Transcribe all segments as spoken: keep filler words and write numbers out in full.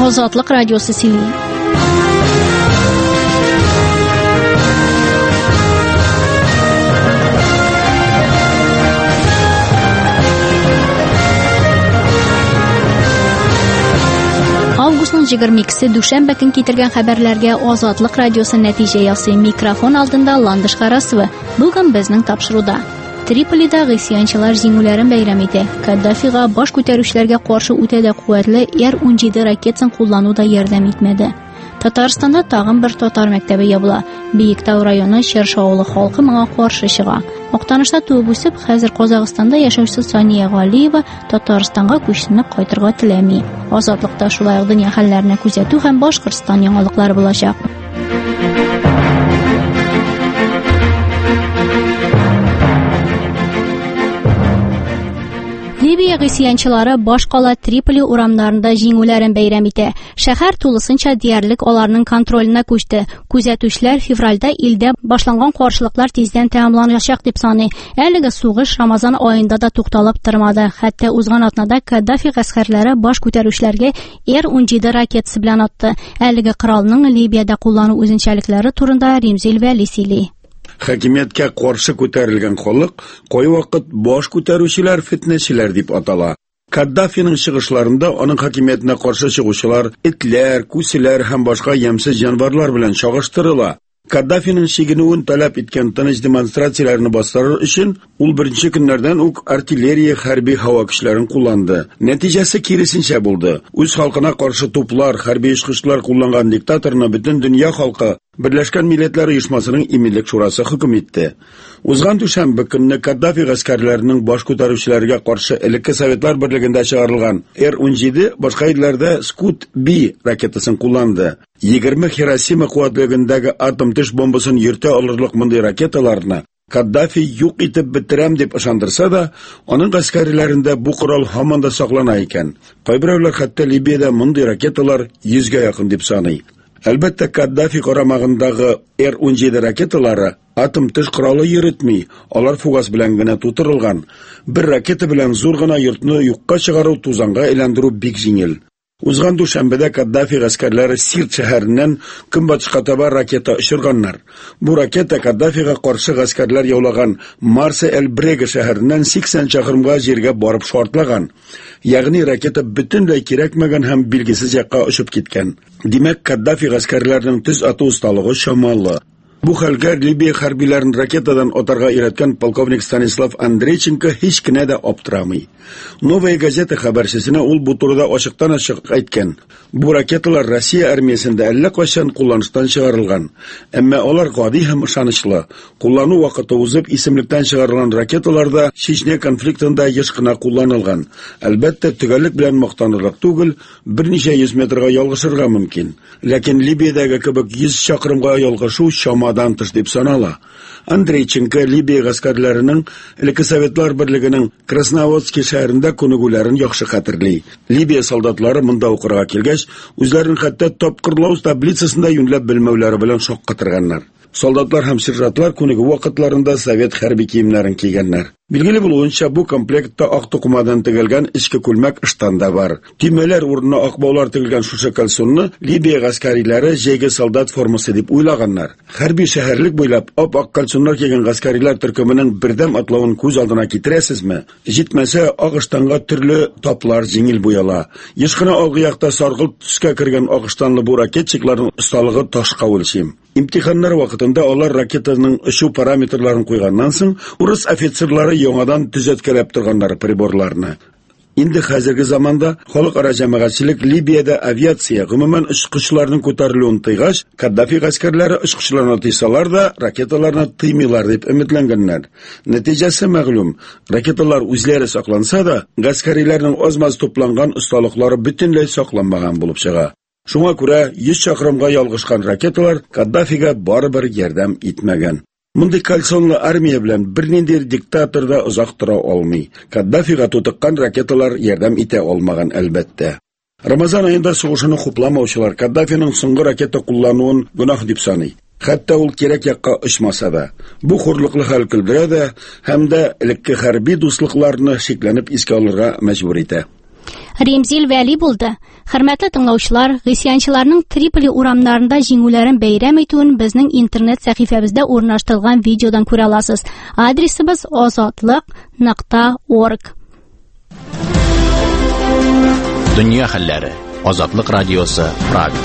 Ozodlik radiosi Sili. Avgustning yigirma ikkisi dushanba kun ketirgan xabarlarga Ozodlik radiosi natija yasi mikrofon oldinda Landish Qarasova. Bugun bizning topshiruvda Tripolida g'isyanchilar yengularini bayram etdi. Kaddafiga bosh ko'taruvchilarga qarshi o'tada quvvatli er o'n yetti raketani qo'llanuvda yordam etmadi. Tataristonda tag'in bir tatar maktabi yopila. Buyukdov rayoni Shershovli xalqi menga qarshi chiqa. Maqtanishda to'p o'sib, hozir Qozog'istonda yashovchi Soniya G'oliyeva Tataristonga ko'chishni qaytarga tilamay. Ozodlikda shulay dunyo hallarini kuzatuv ham Boshqirdiston yangilikları bo'lacak. Libiya g'isyanchilari bosh qala Tripoli uramlarında yengularini bayram etdi. Shahar to'lisincha deyarlik ularning kontroliga ko'chdi. Kuzatuvchilar fevralda ilda boshlangan qarshiliklar tezdan tamomlanajak deb soni. Әлеге сугыш Ramazon oyida da to'xtalib turmadi. Hatto o'zgan atnada Kaddafi askarlari bosh ko'taruvchilarga er o'n yetti raketasi bilan otdi. Әлеге qirolning Libiyada qo'llanuvchi o'zinchaliklari turida Rimzil va Lisili. Hakimiyatga qarshi ko'tarilgan xalq qo'y vaqt bosh ko'taruvchilar fitnachilar deb atala. Kaddafining chiqishlarida uning hakimiyatiga qarshi chiquvchilar itlar, kusilar ham boshqa yamsiz jonivorlar bilan chog'ishtiriladi. Kaddafining shiginuini talab etgan tinch demonstratsiyalarni bostirish uchun u birinchi kunlardan u artilleriya harbiy havo kuchlarini qo'llandi. Natijasi kirisincha bo'ldi. O'z xalqina qarshi to'plar, harbiy chiqishlar qo'llangan diktatorni butun dunyo xalqi Birlashgan Millatlar Uyushmasining Milliy Shurasi hukm etdi. O'zgan dushanba kuni Kaddafi askarlarining bosh ko'taruvchilariga qarshi ilk Sovetlar birligida chiqarilgan er o'n yetti boshqa yerlarda Skut B raketasini qo'llandi. yigirma Hiroshima quvvatligidagi atom tish bombasini yurta olirliq bunday raketalarni Kaddafi yo'q etib bitiram deb ishontirsa da, uning askarlarida bu qurol hamon da saqlanar ekan. Qo'ybirovlar hatto Libiyada bunday raketalar yuzga yaqin deb sanaydi. Albatta Kaddafi qaramog'idagi er o'n yetti raketalari atom tish quroli yuritmay, ular fugas bilangina to'tirilgan. Bir raketa bilan zo'rgina yurtni yo'qqa chiqarib tuzanga aylantirib bek yengil. O'zgan dushanbada Kaddafi askarlari Sirt shaharidan kunbatishga tabar raketa ushirganlar. Bu raketa Kaddafiga qarshi askarlar yo'llagan Marsa el Brega shaharidan sakson chaqirimga yerga borib shortlagan. Ya'ni raketa butunlay kerakmagan ham belgisiz yoqqa ushib ketgan. Demak, Kaddafi askarlarining tez atu ustaligi shamolla. Bu halgar Libiya harbiylarini raketadan otarga eratgan polkovnik Stanislav Andreychenko hech kinada optiramay. Novaya gazeta xabarchisini ul bu turda ochiqdan ochiq aytgan. Bu raketalar Rossiya armiyasida allaqachon qo'llanishdan chiqarilgan. Ammo ular g'odiy ham ishonishli. Qo'llanuv vaqti o'zib ismlikdan chiqarilgan raketalarda Chechnya konfliktida yashqina qo'llanilgan. Albatta tugallik bilan maqtanirlik tugul, bir necha yuz metrga yolg'ishirga mumkin. Lekin Libiyadagi kabi yuz chaqirimga yolg'ishuv shomadan tish deb sanala. Andreychenko Libiya askarlarining ilk Sovetlar birligining Krasnovodsk shahrida ko'nigularini yaxshi xatirli. Libiya soldatlari munda o'qirga kelgach, o'zlarining hatto topqirlov tablitsasida yunlab bilmovlari bilan shoqqa tirganlar. Soldatlar ham serjantlar kunigi vaqtlarida Sovet harbiy kiyimlarini kiyganlar. Bilgili bo'lishicha bu komplektda oq to'qimadan tigilgan ichki ko'lmak ishtanda bor. Tiymalar o'rnida oq bog'lar tigilgan shusha kalsonni Libiya askariylari jayga soldat formasi deb o'ylaganlar. Harbiy shaharlik bo'ylab oq kalsonlar kiygan askarilar turkumining birdam atlovini ko'z oldina keltirasizmi? Yetmasa oq ishtanga turli toplar yengil bo'yala. Yishqina oqyoqda sarg'il tusga kirgan oq ishtonli bu raketchiklarning ustaligi toshqa o'lishim. İmtihanlar vaqtida ular raketaning shu parametrlarini qo'ygandan so'ng Rus ofitserlari yangidan tuzatkalab turganlar priborlarni. Endi hozirgi zamonda xalqaro jamoatchilik Libiyada aviatsiya, umuman uchiqchilarning ko'tariluvini tiyg'ash, Kaddafi askarlari uchiqchilarni tiysalarda raketalarni tiymaylar deb umidlanganlar. Natijasi ma'lum. Raketalar o'zlari saqlansa-da, askariylarning o'zmaz to'plangan ustaliklari butunlay saqlanmagan bo'lib chiqa. Shunga ko'ra yuz chaqirimga yolg'ishgan raketalar Kaddafiga baribir yordam etmagan. Bunday kalsonli armiya bilan bir nendir diktatorda uzoq tura olmay, Kaddafiga to'tiqqan raketalar yordam eta olmagan albatta. Ramazon oyida so'g'ishini qo'plamovchilar Kaddafining so'nggi raketa qo'llanuini gunoh deb sanaydi. Hatto u kerak yoqqa ushmasa-da, bu xurliqli hal qildiradi hamda ilk harbiy do'stliklarni sheklanib esga olishga majbur etadi. Ремзил Вәли булды. Хөрмәтле тыңлаучылар, гысьянчыларның Триполи урамнарында җиңүләрен бәйрәм итүен безнең интернет сәхифәбездә урнаштырылган видеодан күрә аласыз. Адресыбыз азатлык нокта орг. Дөнья хәлләре. Азатлык радиосы, Прага.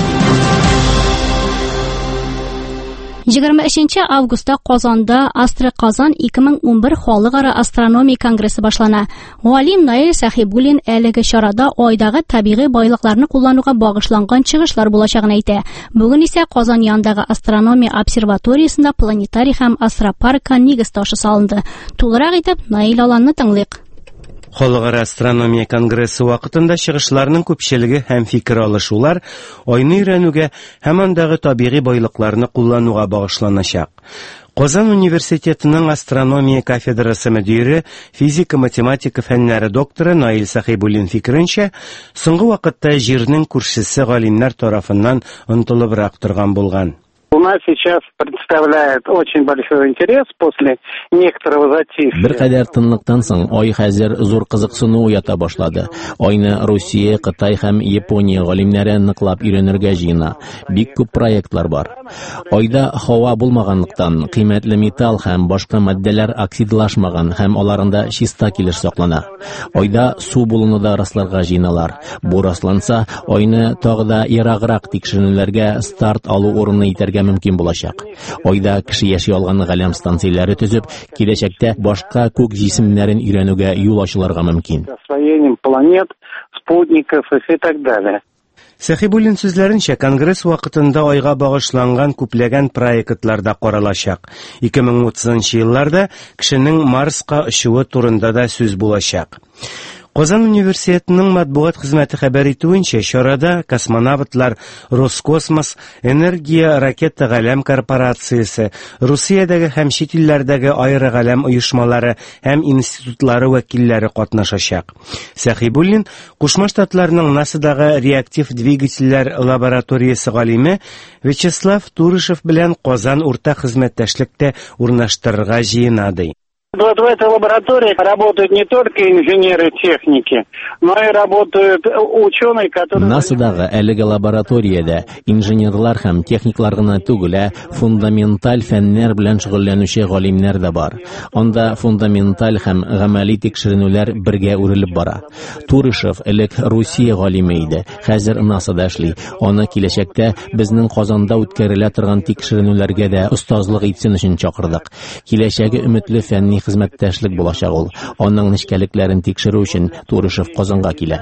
егерме өченче августта Казанда Астра-Казан ике мең унбер халыкара астрономия конгрессы башлана. Галим Наил Сахибуллин әлеге чарада айдагы табигый байлыкларны куллануга багышланган чыгышлар булачагын әйтә. Бүген исә Казан янындагы астрономия обсерваториясында планетарий һәм астропаркка нигез ташы салынды. Тулырак итеп Наил Аланны тыңлыйк. Халыкара астрономия конгрессы вакытында чыгышларның күпчелеге һәм фикер алышулар айны өйрәнүгә һәм андагы табигый байлыкларны куллануга багышланачак. Казан университетының астрономия кафедрасы мөдире, физика-математика фәннәре докторы Наил Сахибуллин фикеренчә, соңгы вакытта җирнең күршесе галимнәр тарафыннан онытылыбрак торган булган. У нас сейчас представляет очень большой интерес после некоторого затишья. Бер кадәр тынлыктан соң ай хәзер зур кызыксыну уята башлады. Айны Россия, Кытай һәм Япония галимнәре ныклап өйрәнергә җыена. Бик күп проектлар бар. Айда һава булмаганлыктан кыйммәтле металл һәм башка матдәләр оксидлашмаган һәм аларында чиста килеш саклана. Айда су булуны да расларга җыеналар. Бу расланса, айны тагы да ераграк тикшеренүләргә старт алу урыны итәргә мөмкин булачак. Айда кеше яши алган галәм станцияләре төзеп, киләчәктә башка күк җисемнәрен өйрәнүгә юл ачылырга мөмкин. Освоением планет, спутников и так далее. Сахибуллин сүзләренчә, конгресс вакытында айга багышланган күпләгән проектлар да каралачак. ике мең утызынчы елларда кешенең Марска очуы турында да сүз булачак. Казан университетының матбугат хезмәте хәбәр итүенчә, чарада космонавтлар, Роскосмос, Энергия ракета галәм корпорациясе, Русиядәге һәм чит илләрдәге аеры галәм оешмалары һәм институтлары вәкилләре катнашачак. Сахибуллин Кушма Штатларының НАСАдагы реактив двигательләр лабораториясе галиме Вячеслав Турышев белән Казан уртак хезмәттәшлектә урнаштырырга җыенады. Вот в этой лаборатории работают не только инженеры-техники, но и работают ученые, которые... НАСАдагы әлеге лабораториядә инженерлар һәм техниклар гына түгел, фундаменталь фәннәр белән шөгыльләнүче галимнәр дә бар. Анда фундаменталь һәм гамәли тикшеренүләр бергә үрелеп бара. Турышев элек Русия галиме иде, хәзер НАСАда эшли. Аны киләчәктә безнең Казанда үткәрелә торган тикшеренүләргә дә остазлык итсен өчен чакырдык. Киләчәге өметле фәнни хезмәттәшлек булачак ул. Аның нечкәлекләрен тикшерү өчен Турышев Казанга килә.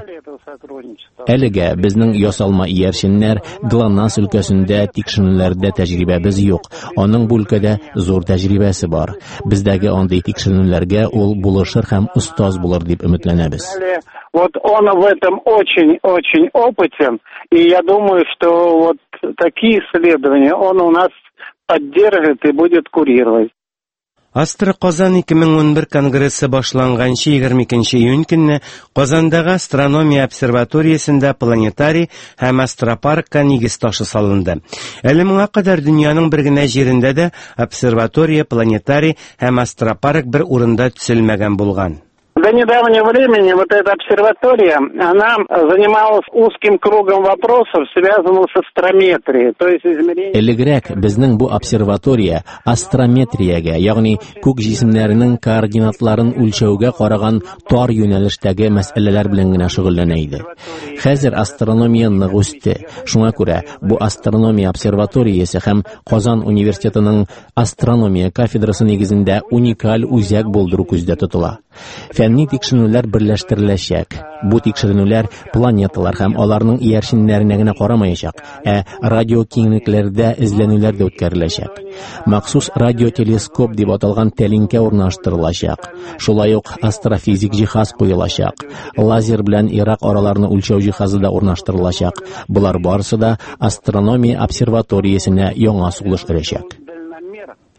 Әлегә безнең ясалма иярченнәр ГЛОНАСС өлкәсендә тикшеренүләрдә тәҗрибәбез юк. Аның бу өлкәдә зур тәҗрибәсе бар. Бездәге андый тикшеренүләргә ул булышыр һәм остаз булыр дип өметләнәбез. Вот он в этом очень-очень опытен, и я думаю, что вот такие исследования он у нас поддержит и будет курировать. Астра-Казан ике мең унбер конгрессы башланганчы егерме икенче июнь көнне Казандагы астрономия обсерваториясендә планетарий һәм астропаркка нигез ташы салынды. Әле моңа кадәр дөньяның бер генә җирендә дә обсерватория, планетарий һәм астропарк бер урында төзелмәгән булган. До недавнего времени вот эта обсерватория, она занималась узким кругом вопросов, связанных с астрометрией, то есть измерением... Элегрәк безнең бу обсерватория астрометриягә, ягъни күк җисемнәренең координатларын үлчәүгә караган тар юнәлештәге мәсьәләләр белән генә шөгыльләнә иде. Хәзер астрономия нык үсте. Шуңа күрә бу астрономия обсерваториясе һәм Казан университетының астрономия кафедрасы нигезендә уникаль үзәк булдыру күздә тотыла. Фәнни тикшеренүләр берләштереләчәк. Бу тикшеренүләр планеталар һәм аларның иярченнәренә генә карамаячак, ә радиокиңлекләрдә эзләнүләр дә үткәреләчәк. Махсус радиотелескоп дип аталган тәлинкә урнаштырылачак. Шулай ук астрофизик җиһаз куелачак. Лазер белән Ирак араларны үлчәү җиһазы да урнаштырылачак. Булар барысы да астрономия обсерваториясенә яңа сулыш өрәчәк.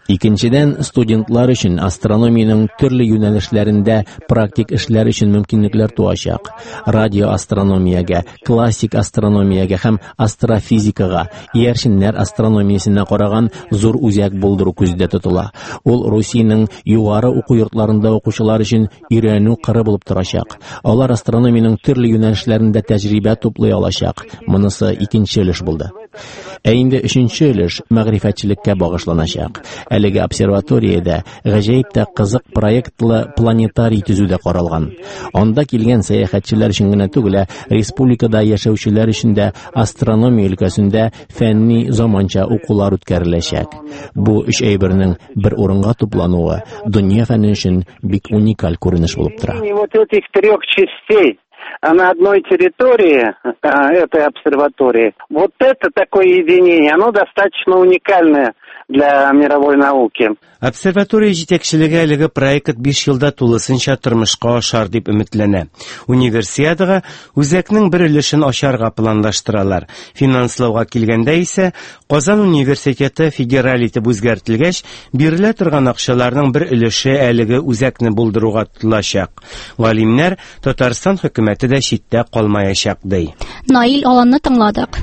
Икенчедән, студентлар өчен астрономиянең төрле юнәлешләрендә практик эшләр өчен мөмкинлекләр туачак. Радиоастрономиягә, классик астрономиягә һәм астрофизикага, иярченнәр астрономиясенә караган зур үзәк булдыру күздә тотыла. Ул Русиянең югары уку йортларында укучылар өчен өйрәнү кыры булып торачак. Алар астрономиянең төрле юнәлешләрендә тәҗрибә туплый алачак. Монысы икенче өлеш булды. Ә инде өченче өлеш мәгърифәтчелеккә багышланачак. Әлеге обсерваториядә гаҗәеп тә кызык проектлы планетарий төзүдә каралган. Анда килгән сәяхәтчеләр өчен генә түгел, республикада яшәүчеләр өчен дә астрономия өлкәсендә фәнни заманча укулар үткәреләчәк. Бу өч әйбернең бер урынга туплануы дөнья фәне өчен бик уникаль күренеш булып тора. Вот этих трех частей на одной территории а, этой обсерватории, вот это такое единение, оно достаточно уникальное для мировой науки. Обсерватория җитәкчелеге әлеге проект биш елда тулысынча тормышка ашар дип өметләнә. Универсиадага үзәкнең бер өлешен ачарга планлаштыралар. Финанслауга килгәндә исә Казан университеты федераль итеп үзгәртелгәч, бирелә торган акчаларның бер өлеше әлеге үзәкне булдыруга тотылачак. Галимнәр Татарстан хөкүмәте дә читтә калмаячак ди. Наил Аланны тыңладык.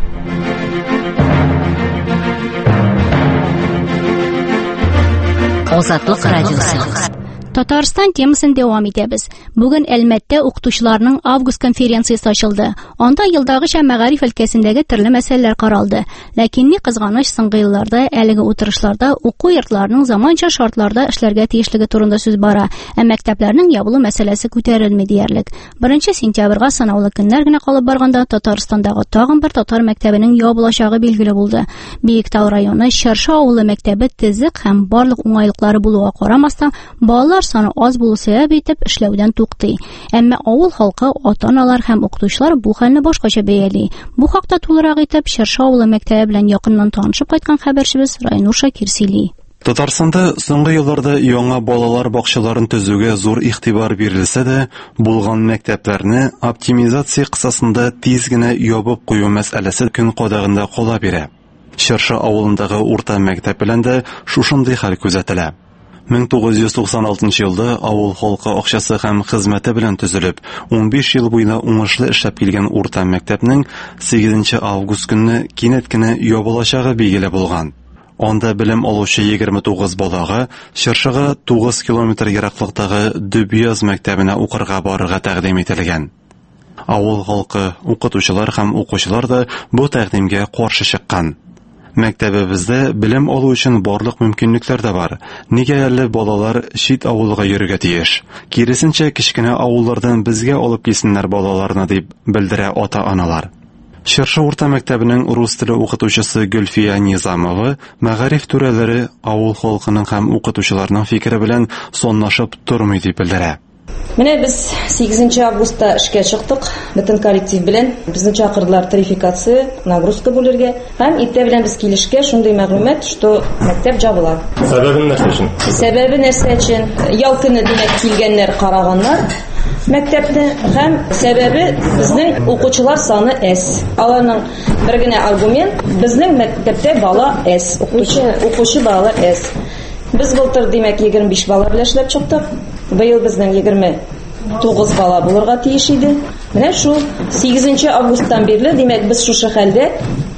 Азатлык радиосы. Татарстан темасын дәвам итәбез. Бүген Әлмәттә укытучыларның август конференциясе ачылды. Анда елдагыча мәгариф өлкәсендәге төрле мәсьәләләр каралды. Ләкин ни кызганыч, соңгы елларда әлеге утырышларда уку йортларының заманча шартларда эшләргә тиешлеге турында сүз бара, ә мәктәпләрнең ябылу мәсьәләсе күтәрелми диярлек. Беренче сентябрьгә санаулы көннәр генә калып барганда Татарстандагы тагын бер татар мәктәбенең ябылачагы билгеле булды. Биектау районы Чаршы авылы мәктәбе тезек һәм барлык уңайлыклары булуга карамастан, балалар саны аз булу сәбәп итеп эшләүдән туктый. Әмма авыл халкы, ата-аналар һәм укытучылар бу хәлне башкача бәяли. Бу хакта тулырак итеп Чаршы авылы мәктәбе белән якыннан танышып кайткан хәбәрчебез Райнур Шакир сөйли. Татарстанда соңгы елларда яңа балалар бакчаларын төзүгә зур игътибар бирелсә дә, булган мәктәпләрне оптимизация кысасында тиз генә ябып кую мәсьәләсе көн кадагында кала бирә. Чаршы авылындагы урта мәктәп белән дә шушындый хәл күзәтелә. мең тугыз йөз туксан алтынчы елда авыл халкы акчасы һәм хезмәте белән төзелеп, ун биш ел буена уңышлы эшләп килгән урта мәктәпнең сигезенче август көнне кинәт кенә ябылачагы билгеле булган. Анда белем алучы егерме тугыз балага Чаршыга тугыз километр ераклыктагы Дөбияз мәктәбенә укырга барырга тәкъдим ителгән. Авыл халкы, укытучылар һәм укучылар да бу тәкъдимгә каршы чыккан. Мәктәбебездә белем алу өчен барлык мөмкинлекләр дә бар. Нигә әле балалар чит авылга йөрергә тиеш? Киресенчә, кичкенә авыллардан безгә алып килсеннәр балаларны дип белдерә ата-аналар. Чаршы урта мәктәбенең рус теле укытучысы Гөлфия Низамова мәгариф түрәләре авыл халкының һәм укытучыларның фикере белән соннашып тормый дип белдерә. Менә без сигезенче августта эшкә чыктык, бөтен коллектив белән. Безне чакырдылар тарификация, нагрузка бүләргә. Һәм иртә белән без килешкә шундый мәгълүмат, что мәктәп жабыла. Сәбәбе нәрсә өчен? Сәбәбе нәрсә өчен? Ял көне димәк килгәннәр, караганнар мәктәпне, һәм сәбәбе безнең укучылар саны әз. Аларның бер генә аргумент, безнең мәктәптә бала әз, укучы, укучы бала әз. Без былтыр димәк егерме биш бала белән эшләп чыктык. Быел безнең егерме тугыз бала булырга тиеш иде. Менә шу сигезенче августтан бирле димәк без шушы хәлдә,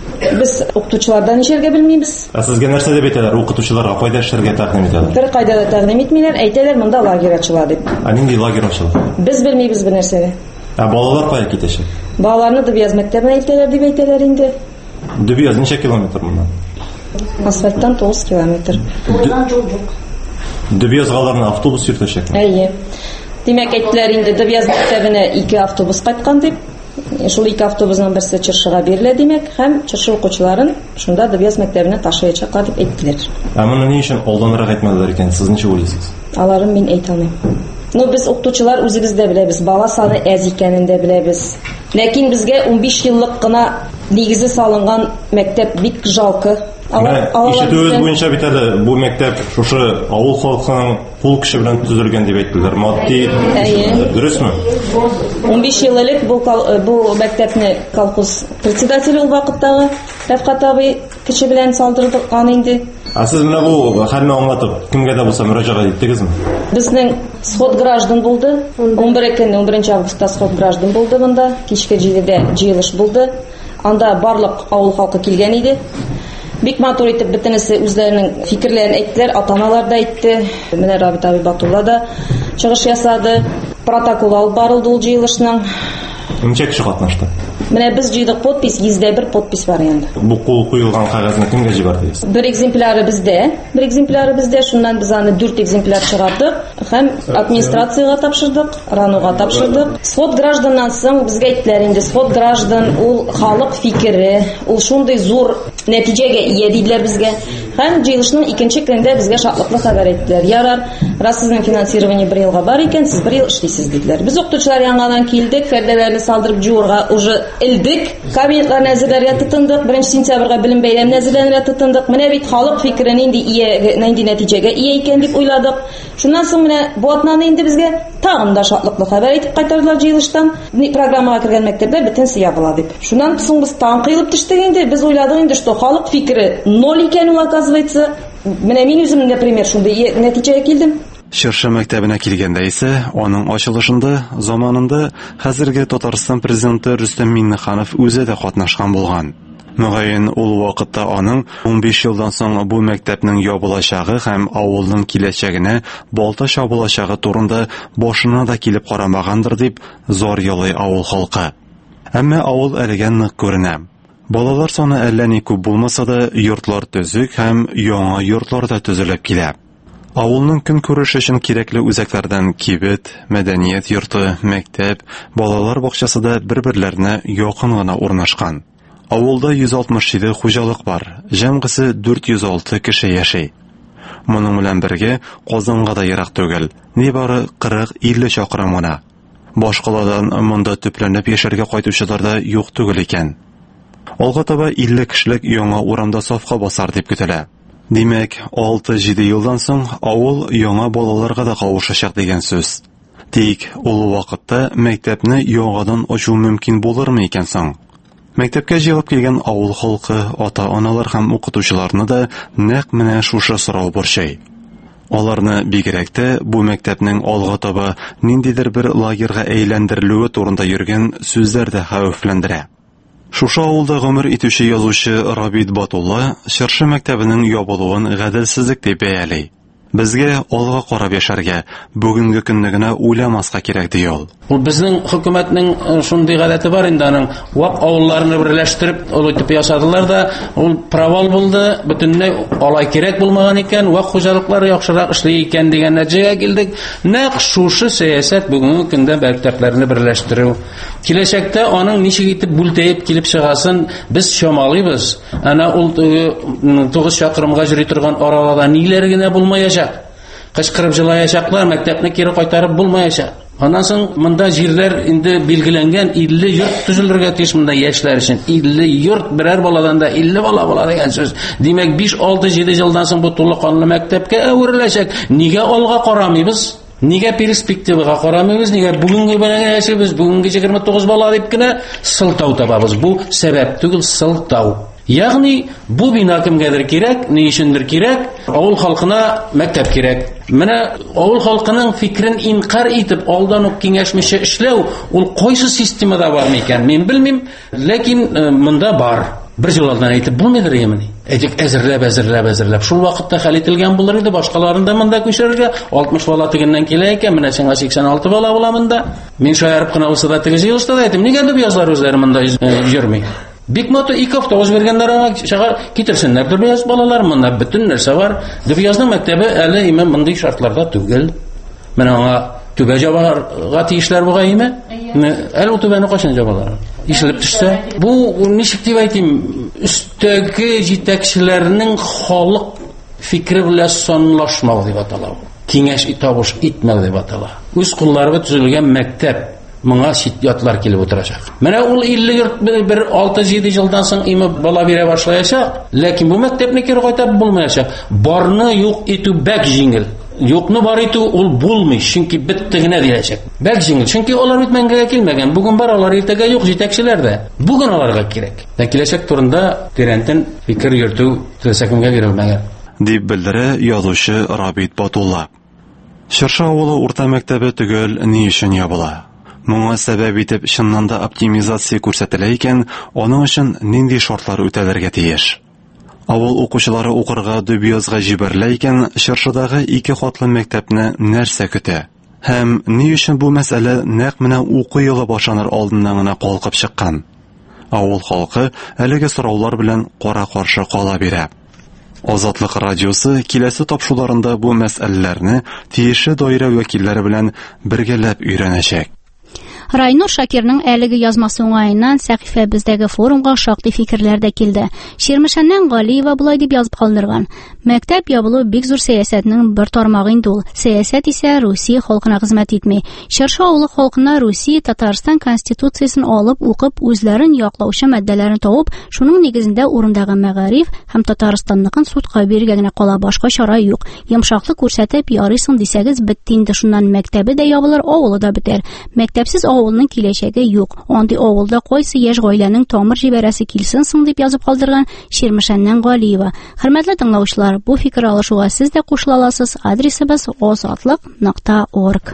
без укытучылардан эшләргә белмибез. Ә сезгә нәрсә дип әйтәләр? Укытучыларга кайда эшләргә тәкъдим итәләр? Бер кайда да тәкъдим итмиләр, әйтәләр монда лагерь ачыла дип. Ә нинди лагерь ачыла? Без белмибез бу нәрсәне. Ә балалар кая китәчәк? Балаларны Дөбияз мәктәбенә илтәләр дип әйтәләр инде. Дөбияз ничә километр моннан? Асфальттан тугыз километр. Дөбияз галарына автобус йөртәчәк. Әйе. Димәк әйттеләр инде Дөбияз мәктәбенә ике автобус кайткан дип. Шул ике автобусның берсе Чаршыга бирелә димәк, һәм Чаршы укучыларын шунда Дөбияз мәктәбенә ташыячаклар дип әйттеләр. Ә моны ни өчен алданрак әйтмәделәр икән? Сез ничә уйлыйсыз? Аларын мин әйтә алмыйм. Ну без укытучылар үзебез дә беләбез, бала саны әз икәнен дә беләбез. Ләкин безгә ун биш еллык кына нигезе салынган мәктәп бик жалкы. Ишетүебез буенча бит әле бу мәктәп шушы авыл халкының кул көче белән төзелгән дип әйттеләр. Матди дөресме? ун биш ел элек бу бу мәктәпне колхоз председателе ул вакыттагы Рәфкать абый көче белән салдырдыккан инде. Сез менә бу хәлне аңлатып, кемгә дә булса мөрәҗәгать иттегезме? Безнең сход граждан булды. он бер көнне, он беренче августта сход граждан булды монда. Кичке җидедә җыелыш булды. Анда барлык авыл халкы килгән иде. Бик матур итеп бөтенесе үзләренең фикерләрен әйттеләр, ата-аналар да әйтте. Менә Рабит абый Батулла да чыгыш ясады. Протокол алып барылды ул җыелышның. Ничә кеше катнашты? Менә без җыйдык подпись, йөздә бер подпись бар инде. Бу кул куелган кагазны кемгә җибәрдегез? Бер экземпляры бездә, бер экземпляры бездә, шуннан без аны дүрт экземпляр чыгардык һәм администрациягә тапшырдык, РАНуга тапшырдык. Сход гражданнан соң безгә әйттеләр инде, сход граждан ул халык фикере, ул шундый зур нәтиҗәгә ия диделәр безгә. Һәм җыелышның икенче көндә безгә шатлыклы хәбәр әйттеләр. Ярар, раз сезнең финансирование бер елга бар икән, сез бер ел эшлисез диделәр. Без укытучылар яңадан килдек, фәрдәләрне салдырып җуырга уже элдек, кабинетларны әзерләргә тотындык, беренче сентябрьгә белем бәйрәменә әзерләнергә тотындык. Менә бит халык фикере нинди ия, нинди нәтиҗәгә ия икән дип уйладык. Шуннан соң менә бу атнаны инде безгә тагын да шатлыклы хәбәр әйтеп кайтардылар җыелыштан. Программага кергән мәктәптә бөтенсе ябыла дип. Шуннан соң без таң кыйлып төштек инде. Без уйладык инде, что халык фикере ноль икән ул, оказывается. Менә мин үзем, например, шундый нәтиҗәгә килдем. Шыршы мәктәбенә килгәндә исә, аның ачылышында заманында хәзерге Татарстан президенты Рөстәм Миңнеханов үзе дә катнашкан булган. Мөгаен ул вакытта аның он биш елдан соң бу мәктәпнең ябылачагы һәм авылның киләчәгенә балта чабылачагы турында башына да килеп карамагандыр дип зор ялый авыл халкы. Әмма авыл әлегә нык күренә. Балалар саны әллә ни күп булмаса да, йортлар төзек һәм яңа йортлар да төзелеп килә. Авылның көн күреш өчен кирәкле үзәкләрдән кибет, мәдәният йорты, мәктәп, балалар бакчасы да бер-берләренә якын гына урнашкан. Авылда йөз алтмыш җиде хуҗалык бар, җәмгысе дүрт йөз алты кеше яши. Моның белән бергә Казанга да ерак түгел, нибары кырык-илле чакрым гына. Башкаладан монда төпләнеп яшәргә кайтучылар да юк түгел икән. Алга таба илле кешелек яңа урамда сафка басар дип көтелә. Димәк, алты-җиде елдан соң авыл яңа балаларга да кавышачак дигән сүз. Тик ул вакытта мәктәпне яңадан ачу мөмкин булырмы икән соң? Мәктәпкә җыелып килгән авыл халкы, ата-аналар һәм укытучыларны да нәкъ менә шушы сорау борчый. Аларны бигрәк тә бу мәктәпнең алга таба ниндидер бер лагерьга әйләндерелүе турында йөргән сүзләр дә хәвефләндерә. Шушы авылда гомер итүче язучы Рабит Батулла Шыршы мәктәбенең ябылуын гаделсезлек дип бәяли. Безгә алга карап яшәргә, бүгенге көнне генә уйламаска кирәк ди ул. Ул безнең хөкүмәтнең шундый гадәте бар инде, аның вак авылларны берләштереп ул итеп ясадылар да, ул провал булды, бөтенләй алай кирәк булмаган икән, вак хуҗалыклары яхшырак эшли икән дигән нәтиҗәгә килдек. Нәкъ шушы сәясәт бүгенге көндә мәктәпләрне берләштерү. Киләчәктә аның ничек итеп бүлтәеп килеп чыгасын без чамалыйбыз. Ана ул тугыз чакрымга йөри торган араларда ниләр генә булмаячак. Кычкырып җылаячаклар, мәктәпне кире кайтарып булмаячак. Аннан соң монда җирләр инде билгеләнгән, илле йорт төзелергә тиеш монда яшьләр өчен. илле йорт, берәр баладан да илле бала була дигән сүз. Димәк биш, алты, җиде елдан соң бу тулы канлы мәктәпкә әвереләчәк. Нигә алга карамыйбыз? Нигә перспективага карамыйбыз? Нигә бүгенге белән яшибез? Бүгенге егерме тугыз бала дип кенә сылтау табабыз. Бу сәбәп түгел, сылтау. Ягъни бу бина кемгәдер кирәк, ни өчендер кирәк? Авыл халкына мәктәп кирәк. Менә авыл халкының фикрен инкар итеп, алдан ук киңәшмичә эшләү, ул кайсы системада бармы икән? Мин белмим, ләкин монда бар. Бер җылалдан әйтеп булмыйдыр ягъни. Әйтик әзерләп, әзерләп, әзерләп. Шул вакытта хәл ителгән булыр иде, башкаларында монда күчерергә. алтмыш бала тегеннән килә икән, менә сиңа сиксән алты бала була монда. Мин шаярып кына булса да теге җыелышта да әйтим, нигә дип язлар үзләре монда йөрми? Бик мото ике автобус бергәннәр аңа шәһәр китерсеннәр дип яз балалар, монда бөтен нәрсә бар. Дип язның мәктәбе әле имам мондый шартларда түгел. Менә аңа түбә җабарга тиешләр буга име? Әле ул түбәне кашын җабалар. Ишелеп төшсә, бу ничек дип әйтим, өстәге җитәкчеләрнең халык фикре белән санлашмау дип атала. Киңәш итабыш итмәү дип атала. Үз куллары төзелгән мәктәп моңа ситятлар килеп утырачак. Менә ул илле йорт бер алты-җиде елдан соң име бала бирә башлаячак, ләкин бу мәктәпне кире кайтып булмаячак. Барны юк итү бәк җиңел. Юкны бар итү ул булмый, чөнки бетте генә диләчәк. Бәк җиңел, чөнки алар бит мәңгегә килмәгән. Бүген бар, алар иртәгә юк, җитәкчеләр дә. Бүген аларга кирәк. Ләкин киләчәк турында тирәнтен фикер йөртү теләсә кемгә бирелмәгән. дип белдерә язучы Рабит Батулла. Шыршы авылы урта мәктәбе түгел ни өчен ябыла? Моңа сәбәп итеп чыннан да оптимизация күрсәтелә икән, аның өчен нинди шартлар үтәлергә тиеш? Авыл укучылары укырга дубъязга җибәрелә икән, Шыршыдагы ике хатлы мәктәпне нәрсә көтә? Һәм ни өчен бу мәсьәлә нәкъ менә уку елы башланыр алдыннан гына калкып чыккан? Авыл халкы әлеге сораулар белән кара-каршы кала бирә. Азатлык радиосы киләсе тапшыруларында бу мәсьәләләрне тиешле даирә вәкилләре белән бергәләп өйрәнәчәк. Райнур Шакирның әлеге язмасы уңаеннан сәхифәбездәге форумга шактый фикерләр дә килде. Ширмешәннән Галиева булай дип язып калдырган: "Мәктәп ябылу бик зур сәясәтнең бер тармагы инде ул. Сәясәт исә Русия халкына хезмәт итми. Шыршы авылы халкына Русия Татарстан конституциясын алып укып, үзләрен яклаучы маддәләрен табып, шуның нигезендә урындагы мәгариф һәм Татарстанныкын судка бирергә генә кала, башка чара юк. Йомшаклык күрсәтеп ярыйсың дисәгез, бетте инде, шуннан мәктәбе дә ябылыр, авылы да бетәр. Мәктәпсез авылның киләчәге юк. Андый авылда кайсы яшь гаиләнең тамыр җибәрәсе килсен соң", дип язып калдырган Ширмешәннән Галиева. Хөрмәтле тыңлаучылар, бу фикер алышуга сез дә кушыла аласыз. Адресыбыз азатлык нокта орг.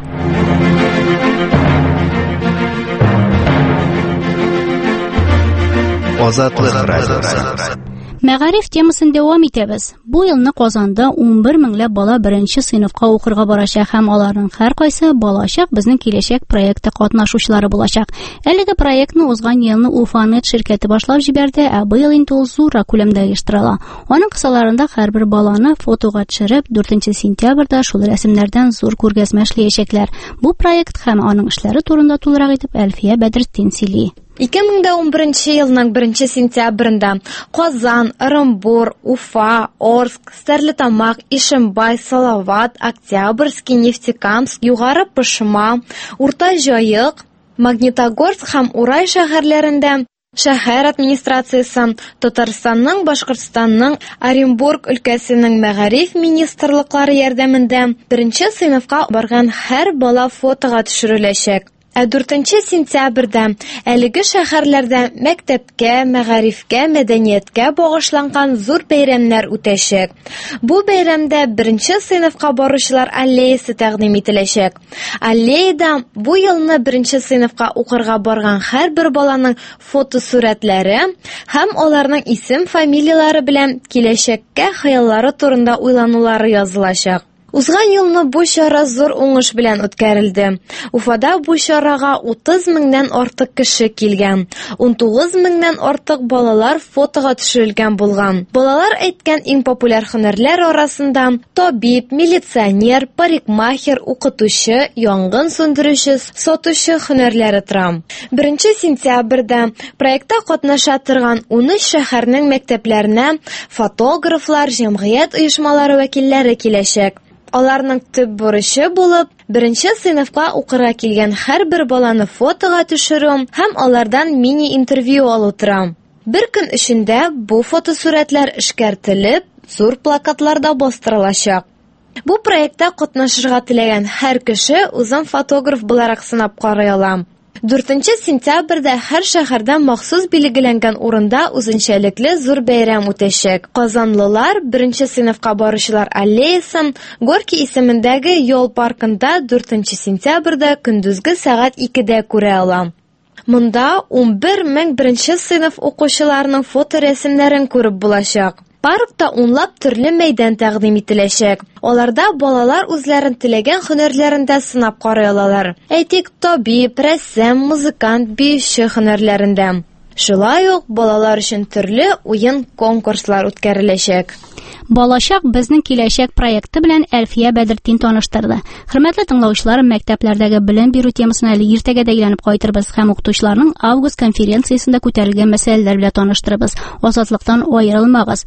Азатлык радиосы. Мәгариф темасын дәвам итәбез. Бу елны Казанда ун бер меңләп бала беренче сыйныфка укырга барачак һәм аларның һәркайсы балачак безнең киләчәк проектта катнашучылары булачак. Әлеге проектны узган елны Уфанет ширкәте башлап җибәрде, ә быел инде ул зур күләмдә оештырыла. Аның кысаларында һәрбер баланы фотога төшереп, дүртенче сентябрьдә шул рәсемнәрдән зур күргәзмә эшләячәкләр. Бу проект һәм аның эшләре турында тулырак итеп Әлфия Бәдретдин сөйли. ике мең ун беренче елның беренче сентябрендә Казан, Орынбур, Уфа, Орск, Стәрлетамак, Ишембай, Салават, Октябрьский, Нефтекамск, Югары Пышма, Урта Җаек, Магнитогорск һәм Урай шәһәрләрендә шәһәр администрациясе, Татарстанның, Башкортстанның, Оренбург өлкәсенең мәгариф министрлыклары ярдәмендә беренче сыйныфка барган һәр бала фотога төшереләчәк. Ә дүртенче сентябрьдә әлеге шәһәрләрдә мәктәпкә, мәгарифкә, мәдәнияткә багышланган зур бәйрәмнәр үтәчәк. Бу бәйрәмдә беренче сыйныфка баручылар аллеясы тәкъдим ителәчәк. Аллеяда бу елны беренче сыйныфка укырга барган һәрбер баланың фотосурәтләре һәм аларның исем-фамилиялары белән киләчәккә хыяллары турында уйланулары язылачак. Узган елны бу чара зур уңыш белән үткәрелде. Уфада бу чарага утыз меңнән артык кеше килгән. ун тугыз меңнән артык балалар фотога төшерелгән булган. Балалар әйткән иң популяр һөнәрләр арасында табиб, милиционер, парикмахер, укытучы, янгын сүндерүче, сатучы һөнәрләре тора. беренче сентябрьдә проектта катнаша торган ун өч шәһәрнең мәктәпләренә фотографлар, җәмгыять оешмалары вәкилләре киләчәк. Аларның төп бурычы булып, беренче сыйныфка укырга килгән һәрбер баланы фотога төшерү һәм алардан мини-интервью алу тора. Бер көн эчендә бу фотосурәтләр эшкәртелеп, зур плакатларда бастырылачак. Бу проектта катнашырга теләгән һәр кеше үзен фотограф буларак сынап карый ала. дүртенче сентябрьдә һәр шәһәрдә махсус билгеләнгән урында үзенчәлекле зур бәйрәм үтәчәк. Казанлылар беренче сыйныфка баручылар аллеясын Горький исемендәге ял паркында дүртенче сентябрьдә көндезге сәгать икедә күрә ала. Монда ун бер мең беренче сыйныф укучыларының фоторәсемнәрен күреп булачак. Паркта унлап төрле мәйдан тәкъдим ителәчәк. Аларда балалар үзләрен теләгән һөнәрләрендә сынап карый алалар. Әйтик, табиб, рәссам, музыкант, биюче һөнәрләрендә. Шулай ук балалар өчен төрле уен конкурслар үткәреләчәк. Балачак безнең киләчәк проекты белән Әлфия Бәдретдин таныштырды. Хөрмәтле тыңлаучылар, мәктәпләрдәге белем бирү темасын әле иртәгә дә әйләнеп кайтырбыз һәм укытучыларның август конференциясендә күтәрелгән мәсьәләләр белән таныштырабыз. Азатлыктан аерылмагыз.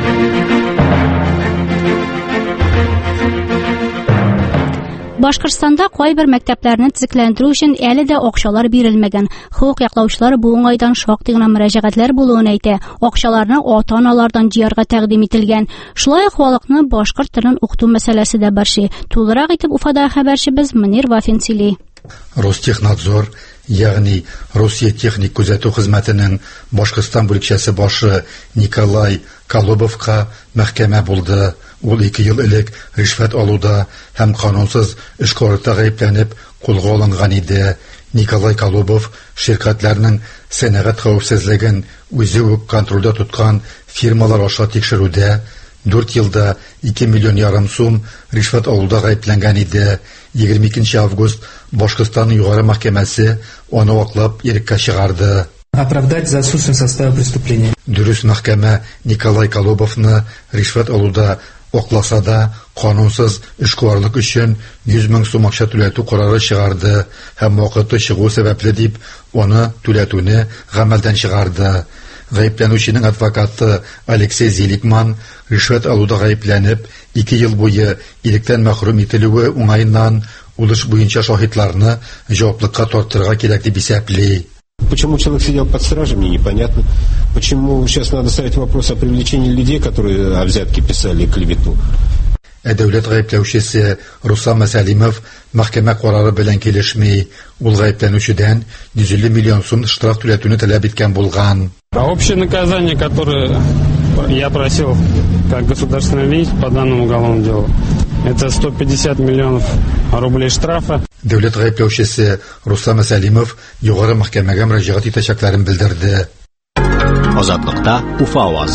Башкортстанда кайбер мәктәпләрне төзекләндерү өчен әле дә акчалар бирелмәгән. Хукук яклаучылар бу уңайдан шактый гына мөрәҗәгатьләр булуын әйтә. Акчаларны ата-аналардан җыярга тәкъдим ителгән. Шулай ук халыкны башкорт телен укыту мәсьәләсе дә бар ши. Тулырак итеп Уфада хәбәрчебез Мөнир Вафин сөйли. Ростехнадзор, ягъни Россия техник күзәтү хезмәтенең Башкортстан бүлекчәсе башы Николай Колобовка мәхкәмә булды. Ул ике ел элек ришвәт алуда һәм канунсыз эш карарында гаепләнеп кулга алынган иде. Николай Колобов şirketләрнең сәнәгать хәвефсезлеген үзе үк контрольдә тоткан фирмалар аша тикшерүдә дүрт елда ике миллион ярым сум ришвәт алуда гаепләнгән иде. егерме икенче август Башкортстан югары мәхкәмәсе аны ваклап иреккә чыгарды. Оправдать за отсутствием состава преступления. Дөрес мәхкәмә Николай Колобовны ришвәт алуда окласа да канунсыз эшкуарлык өчен йөз мең сум акча түләтү карары чыгарды һәм вакыты чыгу сәбәпле дип аны түләтүне гамәлдән чыгарды. Гаепләнүченең адвокаты Алексей Зеликман ришвәт алуда гаепләнеп ике ел буе иректән мәхрүм ителүе уңаеннан ул эш буенча шаһитларны җаваплылыкка тартырга кирәк дип исәпли. Почему человек сидел под стражей, мне непонятно. Почему сейчас надо ставить вопрос о привлечении людей, которые о взятке писали клевету. Дәүләт гаепләүчесе Рустам Сәлимов мәхкәмә карары белән килешми. Ул гаепләнүчедән йөз илле миллион сум штраф түләтүне таләп иткән булган. А общее наказание, которое я просил как государственный лист по данному уголовному делу, это сто пятьдесят миллионов рублей штрафа. Дәүләт гаепләүчесе Рустам Сәлимов югары мәхкәмәгә мөрәҗәгать итәчәкләрен белдерде. Азатлыкта Уфа авазы.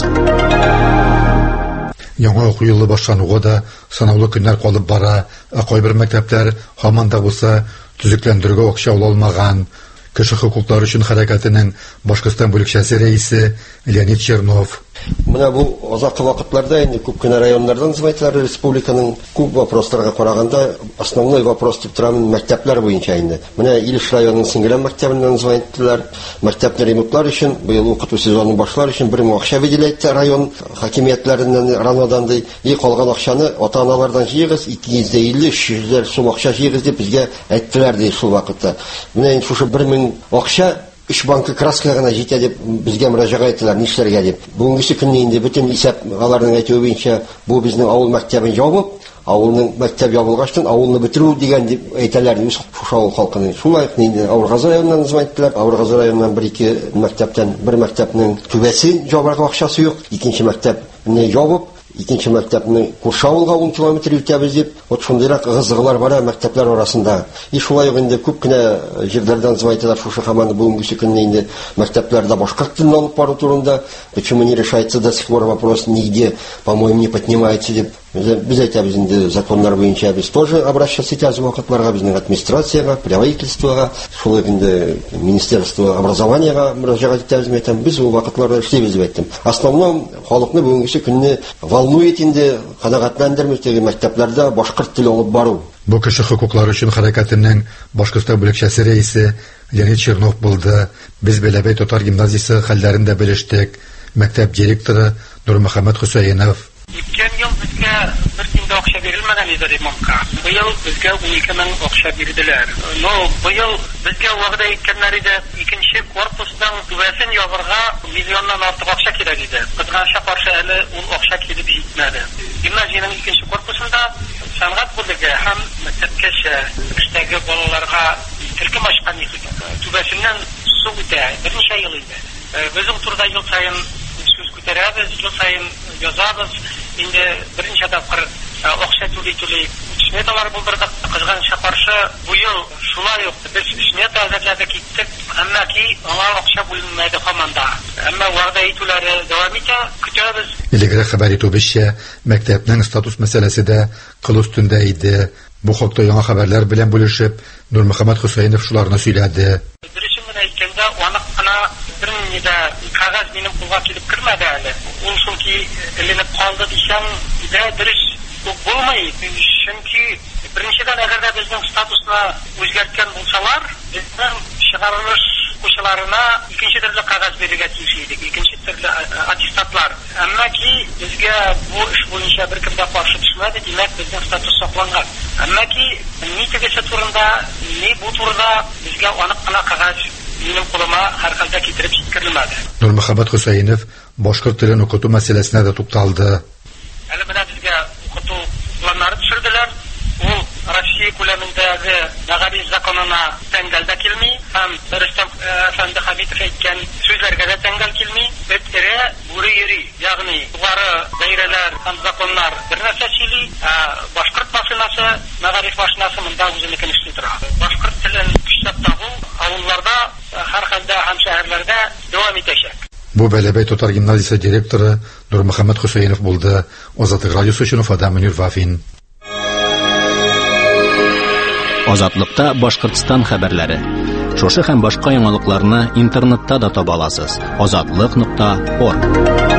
Яңа уку елы башлануга да санаулы көннәр калып бара, ә кайбер мәктәпләр һаман да булса төзекләндерүгә акча ала алмаган. Кеше хукуклары өчен хәрәкәтенең Башкортстан бүлекчәсе рәисе Леонид Чернов. Менә бу азакы вакытларда инде күп кенә районнардан звайтлар республиканың күп вопросларга караганда основной вопрос дип торам мәктәпләр буенча инде. Менә Илеш районының Сингелән мәктәбеннән звайтлар, мәктәп ремонтлар өчен быел укыту сезонын башлар өчен бер мең акча виделәйтте район хакимиятләреннән Ранадан ди, и калган акчаны ата-аналардан җыегыз, ике йөз илле өч йөз сум акча җыегыз дип безгә әйттеләр ди шул вакытта. Менә инде шушы бер мең акча Үч банкы краска гына җитә дип безгә мөрәҗәгать иттеләр, нишләргә дип. Бүгенге көнне инде бөтен исәп аларның әйтүе буенча бу безнең авыл мәктәбен ябып, авылның мәктәп ябылгачтан авылны бетерү дигән дип әйтәләр үз авыл халкының. Шулай инде Авыргазы районыннан звайттылар. Авыргазы районыннан бер-ике мәктәптән бер мәктәпнең түбәсе ябарга акчасы юк, икенче мәктәпне ябып икенче мәктәпне күрше авылга он километр үтәбез дип, вот шундыйрак гызыгылар бар мәктәпләр арасында. И шулай ук инде күп кенә җирләрдән звайталар шушы һаман бүгенге көнне инде мәктәпләрдә башкорт телен алып бару турында, почему не решается до сих пор вопрос, нигде, по-моему, не поднимается дип. Без әйтәбез инде законнар буенча без тоже обращаться итәбез вакытларга безнең администрациягә, правительствога, шулай инде министерство образованиягә мөрәҗәгать итәбез мәйтәм, без ул вакытларда эшлибез дип әйттем. Основном халыкны бүгенге көнне волнует инде канәгатьләндермәс теге мәктәпләрдә башкорт теле алып бару. Бу кеше хукуклары өчен хәрәкәтенең Башкортстан бүлекчәсе рәисе Леонид Чернов булды. Без Бәләбәй татар гимназиясе хәлләрен дә белештек. Мәктәп директоры Нурмөхәммәд Хөсәенов. Үткән ел безгә бер тиен дә акча бирелмәгән иде ремонтка. Быел безгә ун ике мең акча бирделәр. Но быел безгә вәгъдә иткәннәр иде, икенче корпусның түбәсен ябырга миллионнан артык акча кирәк иде. Кызганычка каршы әле ул акча килеп җитмәде. Гимназиянең икенче корпусында сәнгать бүлеге һәм мәктәпкәчә эштәге балаларга төркем ачкан иде. Түбәсеннән су үтә, берничә ел инде. Без ул турыда ел саен сүз күтәрәбез, ел саен язабыз. Инде берничә тапкыр акча түли-түли сметалар булдырдык. Кызганычка каршы бу ел шулай ук без смета әзерләдек киттек, әмма ки аңа акча бүленмәде һаманда. Әмма вәгъдә итүләре дәвам итә, көтәбез. Илегрә хәбәр итүебезчә, мәктәпнең статус мәсьәләсе дә кыл өстендә иде. Бу хакта яңа хәбәрләр белән бүлешеп, Нурмөхәммәд Хөсәенов шуларны сөйләде. Дөресен генә әйткәндә, анык кына бернинди дә кагаз минем кулга килеп кермәде әле. Ул шулки эленеп калды дисәм, дә дөрес булмый. Чөнки беренчедән әгәр дә безнең статусны үзгәрткән булсалар, безнең чыгарылыш укучыларына икенче төрле кагаз бирергә тиеш идек, икенче төрле аттестатлар. Әмма ки безгә бу эш буенча беркем дә каршы төшмәде, димәк безнең статус сакланган. Әмма ки ни тегесе турында, ни бу турыда безгә анык кына кагаз минем кулыма һәркайда китереп җиткерелмәде. Нурмөхәммәд Хөсәенов башкорт телен укыту мәсьәләсенә дә тукталды. Әле менә безгә укыту планнары төшерделәр. Ул Россия Россия күләмендәге мәгариф законына тәңгәл дә килми, һәм Рөстәм әфәнде Хәмитов әйткән сүзләргә дә тәңгәл килми. Этере бүре йөри, ягъни югары даирәләр һәм законнар бер нәрсә сөйли, башкорт машинасы, мәгариф машинасы монда үзенекен эшли тора. Башкорт телен көчләп табу авылларда, һәрхәлдә һәм шәһәрләрдә дәвам итәчәк. Бу Бәләбәй татар гимназиясе директоры Нурмөхәммәд Хөсәенов булды. Азатлык радиосы өчен Уфадан Мөнир Вафин. Азатлыкта Башкортстан хәбәрләре. Шушы һәм башка яңалыкларны интернетта да таба аласыз. азатлык нокта орг.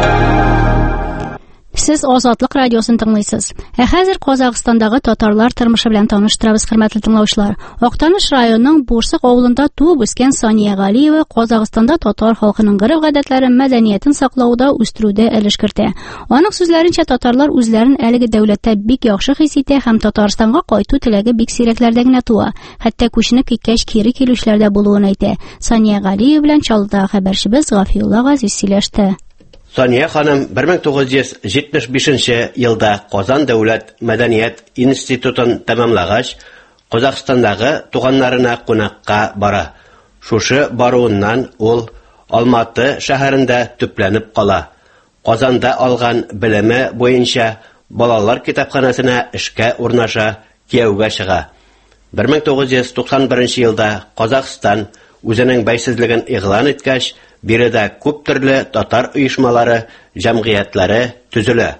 Сез Азатлык радиосын тыңлыйсыз. Ә хәзер Казакъстандагы татарлар тормышы белән таныштырабыз, хөрмәтле тыңлаучылар. Актаныш районының Бурсык авылында туып үскән Сания Галиева Казакъстанда татар халкының гореф-гадәтләрен, мәдәниятен саклауда, үстерүдә өлеш кертә. Аның сүзләренчә, татарлар үзләрен әлеге дәүләттә бик яхшы хис итә һәм Татарстанга кайту теләге бик сирәкләрдә генә туа. Хәтта күченеп киткәч кире килүчләр дә булуын әйтә. Сания Галиева белән Чаллыда хәбәрчебез Гафиулла Газиз сөйләште. Сания ханым бер мең тугыз йөз җитмеш бишенче елда Казан дәүләт мәдәният институтын тәмамлагач, Казакъстандагы туганнарына кунакка бара. Шушы баруыннан ул Алматы шәһәрендә төпләнеп кала. Казанда алган белеме буенча балалар китапханәсенә эшкә урнаша, кияүгә чыга. бер мең тугыз йөз туксан беренче елда Казакъстан үзенең бәйсезлеген игълан иткәч, биредә күп төрле татар оешмалары, җәмгыятьләре төзелә.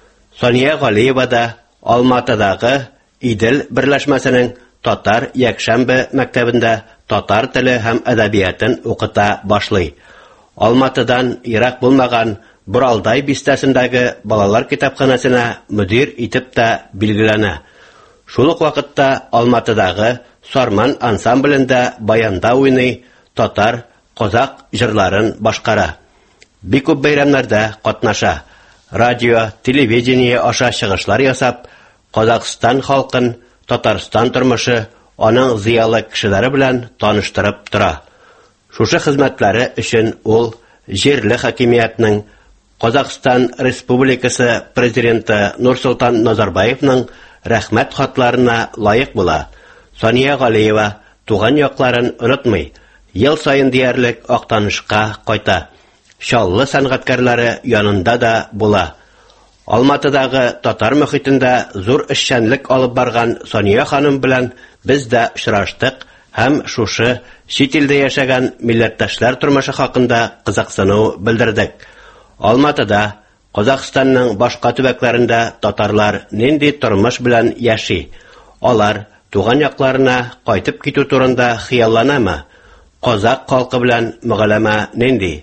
Сания Галиева да Алматыдагы Идел берләшмәсенең татар якшәмбе мәктәбендә татар теле һәм әдәбиятын укыта башлый. Алматыдан ерак булмаган Боралдай бистәсендәге балалар китапханәсенә мөдир итеп тә билгеләнә. Шул ук вакытта Алматыдагы Сарман ансамблендә баянда уйный, татар Казак җырларын башкара. Бик күп бәйрәмнәрдә катнаша. Радио, телевидение аша чыгышлар ясап, Казакъстан халкын, Татарстан тормышы, аның зыялы кешеләре белән таныштырып тора. Шушы хезмәтләре өчен ул җирле хакимиятның, Казакъстан Республикасы президенты Нурсултан Назарбаевның рәхмәт хатларына лаек була. Сания Галиева туган якларын онытмый. Ел сайын диярлек Актанышка кайта. Чаллы сәнгатькәрләре янында да була. Алматыдагы татар мөхитендә зур эшчәнлек алып барган Сания ханым белән без дә очраштык һәм шушы чит илдә яшәгән милләттәшләр тормышы хакында кызыксыну белдердек. Алматыда, Казакъстанның башка төбәкләрендә татарлар нинди тормыш белән яши? Алар туган якларына кайтып китү турында хыялланамы? Казак халкы белән мөгамәлә нинди?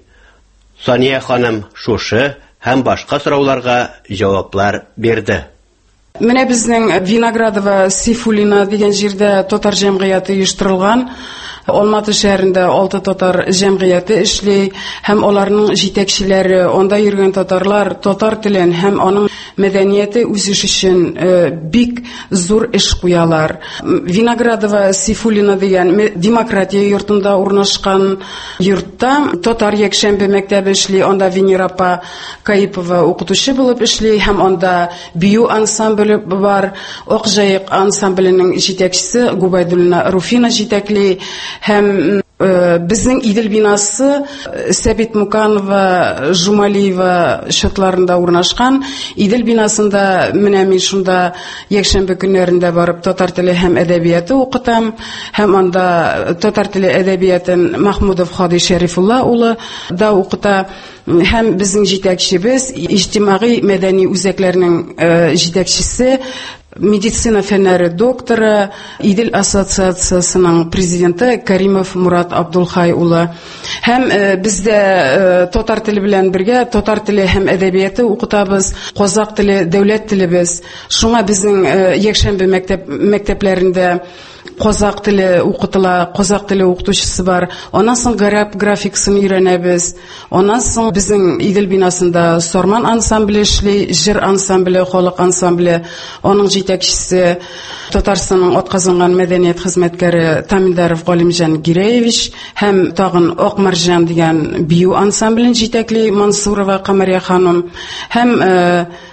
Сания ханым шушы һәм башка сорауларга җаваплар бирде. Менә безнең Виноградова Сейфуллина дигән җирдә татар җәмгыяте оештырылган. Алматы шәһәрендә алты татар җәмгыяте эшли һәм аларның җитәкчеләре, анда йөргән татарлар татар телен һәм аның мәдәнияте үсеш өчен э, бик зур эш куялар. Виноградова Сейфуллина дигән демократия йортында урнашкан йортта татар якшәмбе мәктәбе эшли, анда Венерапа Каипова укытучы булып эшли һәм анда бию ансамбле бар. Акҗаек ансамбленең җитәкчесе Губайдуллина Руфина җитәкли һәм э, безнең Идел бинасы Сәбит Муканова, Жумалиева шотларында урнашкан. Идел бинасында менә мин шунда якшәмбе көннәрендә барып татар теле һәм әдәбияты укытам һәм анда татар теле әдәбиятын Махмудов Хади Шәрифулла улы да укыта һәм безнең җитәкчебез иҗтимагый мәдәни үзәкләрнең э, җитәкчесе, медицина фәннәре докторы, Идел ассоциациясының президенты Каримов Мурат Абдулхай улы. Һәм э, бездә э, татар теле белән бергә татар теле һәм әдәбияты укытабыз, казак теле дәүләт телебез. Шуңа безнең э, якшәмбе мәктәп мәктәпләрендә казак теле укытыла, казак теле укытучысы бар. Аннан соң гарәп графикасын өйрәнәбез. Аннан соң безнең Идел бинасында Сарман ансамбле эшли, җыр ансамбле, халык ансамбле. Аның җитәкчесе Татарстанның атказанган мәдәният хезмәткәре Тамилдаров Галимҗан Гиреевич һәм тагын Ак Марҗан дигән бию ансамблен җитәкли Мансурова Камария ханым һәм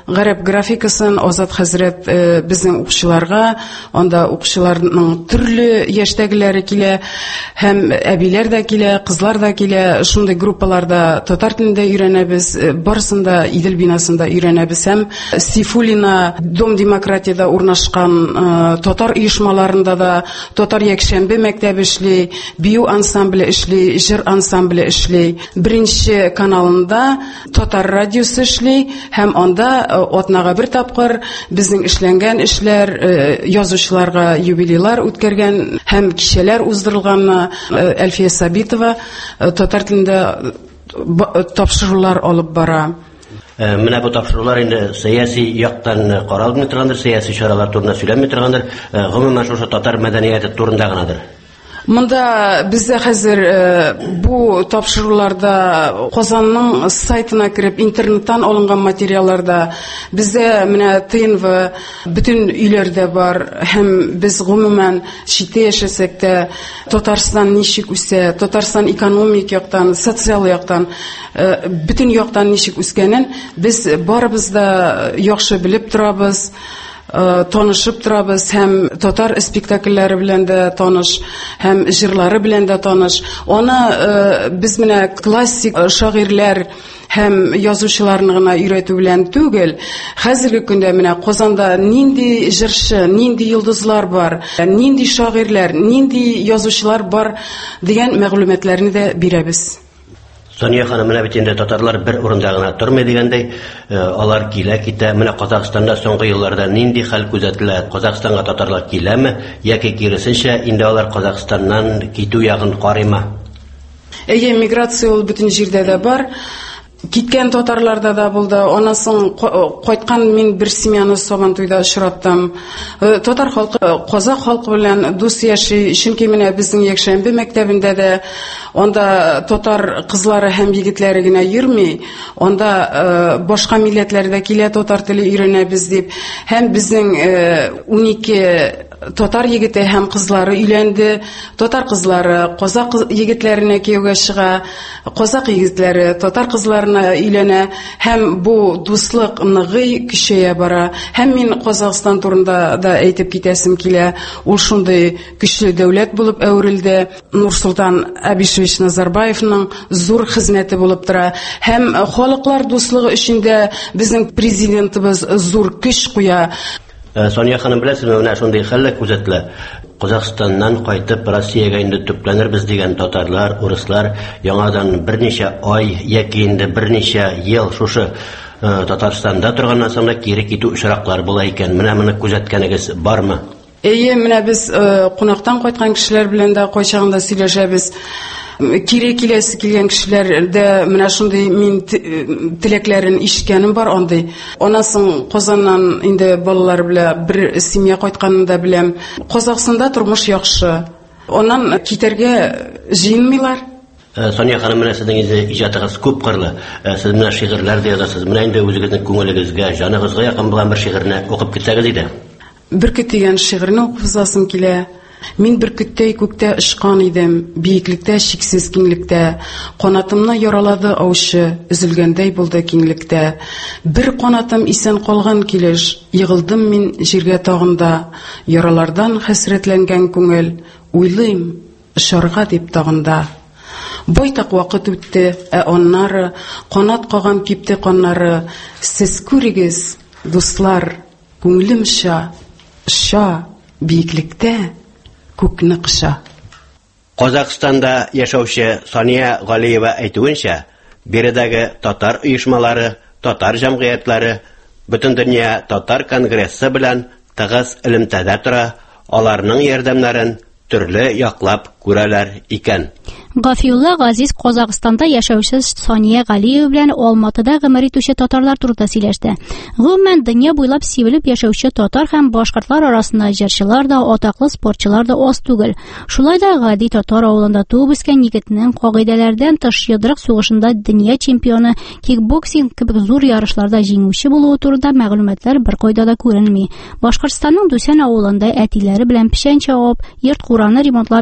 гарәп графикасын Азат хәзрәт безнең укучыларга, анда укучыларның төрле яшьтәгеләре килә, һәм әбиләр дә килә, кызлар да килә, шундый группаларда татар телендә өйрәнәбез, барысында Идел бинасында өйрәнәбез, һәм Сифулина Дом демократияда урнашкан татар оешмаларында да татар якшәмбе мәктәбе эшли, бию ансамбле эшли, җыр ансамбле эшли. Беренче каналында татар радиосы эшли, һәм анда атнага бер тапкыр безнең эшләнгән эшләр, язучыларга юбилейлар үткәргән һәм кичәләр уздырылган. Әлфия Сабитова татар телендә тапшырулар алып бара. Менә бу тапшырулар инде сәяси яктан каралмый торгандыр, сәяси чаралар турында сөйләнмәй торгандыр, гомумән шушы татар мәдәнияте турында гынадыр. Монда бездә хәзер бу тапшыруларда Казанның сайтына кирип интернеттан алынган материалларда бездә менә ТНВ бөтен өйләрдә бар, һәм без гомумән читтә яшәсәк тә Татарстан ничек үсә, Татарстан экономик яктан, социаль яктан, бөтен яктан ничек үскәнен без барыбыз да яхшы белеп торабыз. Танышып торабыз, һәм татар спектакльләре белән дә таныш, һәм җырлары белән дә таныш. Аны без менә классик шагыйрьләр һәм язучыларны гына өйрәтү белән түгел, хәзерге көндә менә Казанда нинди җырчы, нинди йолдызлар бар, нинди шагыйрьләр, нинди язучылар бар дигән мәгълүматларны да бирәбез. Сония ханым, менә бит инде татарлар бер урында гына тормый дигәндәй, алар килә китә. Менә Казакъстанда соңгы елларда нинди хәл күзәтелә? Казакъстанга татарлар киләме, яки киресенчә инде алар Казакъстаннан китү ягын карыймы? Әйе, миграция ул бөтен җирдә дә бар. Киткән татарларда да булды. Анасын кайткан мин бер семьяны Сабантуйда очраттым. Татар халкы Казак халкы белән дус яши, чөнки менә безнең якшәмбе мәктәбендә дә анда татар кызлары һәм егетләре генә йөрми, анда башка милләтләрдә килә татар теле өйрәнәбез дип, һәм безнең унике татар егете һәм кызлары өйләнде. Татар кызлары Казак егетләренә кияүгә чыга, Казак егетләре татар кызларына өйләнә, һәм бу дуслык ныгый, көчәя бара. Һәм мин Казакъстан турында да әйтеп китәсем килә. Ул шундый көчле дәүләт булып әверелде. Нурсултан Абишевич Назарбаевның зур хезмәте булып тора. Һәм халыклар дуслыгы өчендә безнең президентыбыз зур көч куя. Сония ханым, беләсезме, менә шундый хәлләр күзәтелә. Казакъстаннан кайтып Россиягә инде төпләнербез дигән татарлар, урыслар яңадан берничә ай яки инде берничә ел шушы Татарстанда торганнан соң кире китү очраклары була икән. Менә моны күзәткәнегез бармы? Әйе, менә без кунактан кайткан кешеләр белән дә кайчагында сөйләшәбез. Кире киләсе килгән кешеләр дә менә шундый мин теләкләрен ишеткәнем бар андый. Анасын Казаннан инде балалар белән бер семья кайтканын да беләм. Казакъстанда тормыш яхшы. Аннан китәргә җыенмыйлар. Сония ханым, менә сезнең иҗатыгыз күп кырлы. Сез менә шигырьләр дә язасыз. Менә инде үзегезнең күңелегезгә, җаныгызга якын булган бер шигырьне укып китсәгез иде. Бөркет дигән шигырьне укып язасым килә. Мин бөркеттәй күктә очкан идем, биеклектә, чиксез киңлектә. Канатымны яралады аучы, өзелгәндәй булды киңлектә. Бер канатым исән калган килеш, егылдым мин җиргә тагында. Яралардан хәсрәтләнгән күңел, уйлыйм, ышарга дип тагында. Байтак вакыт үтте, ә аннары канат каган кипте каннары. Сез күрегез, дуслар, күңелем ша, ша биеклектә. Күкне кыша. Казакъстанда яшәүче Сония Галиева әйтүенчә, биредәге татар оешмалары, татар җәмгыятьләре бөтен дөнья татар конгрессы белән тыгыз элемтәдә тора, аларның ярдәмнәрен төрле яклап күрәләр икән. Гафиулла Газиз Казакъстанда яшәүче Сония Галиева белән Алматыда гомер итүче татарлар турында сөйләште. Гомумән дөнья буйлап сибелеп яшәүче татар һәм башкортлар арасында җырчылар да, атаклы спортчылар да аз түгел. Шулай да гади татар авылында туып үскән егетнең кагыйдәләрдән тыш йодрык сугышында дөнья чемпионы, кикбоксинг кебек зур ярышларда җиңүче булуы турында мәгълүматлар бер кайда да күренми. Башкортстанның Дүсән авылында әтиләре белән печән чабып, йорт кураны ремонтлап йөрүче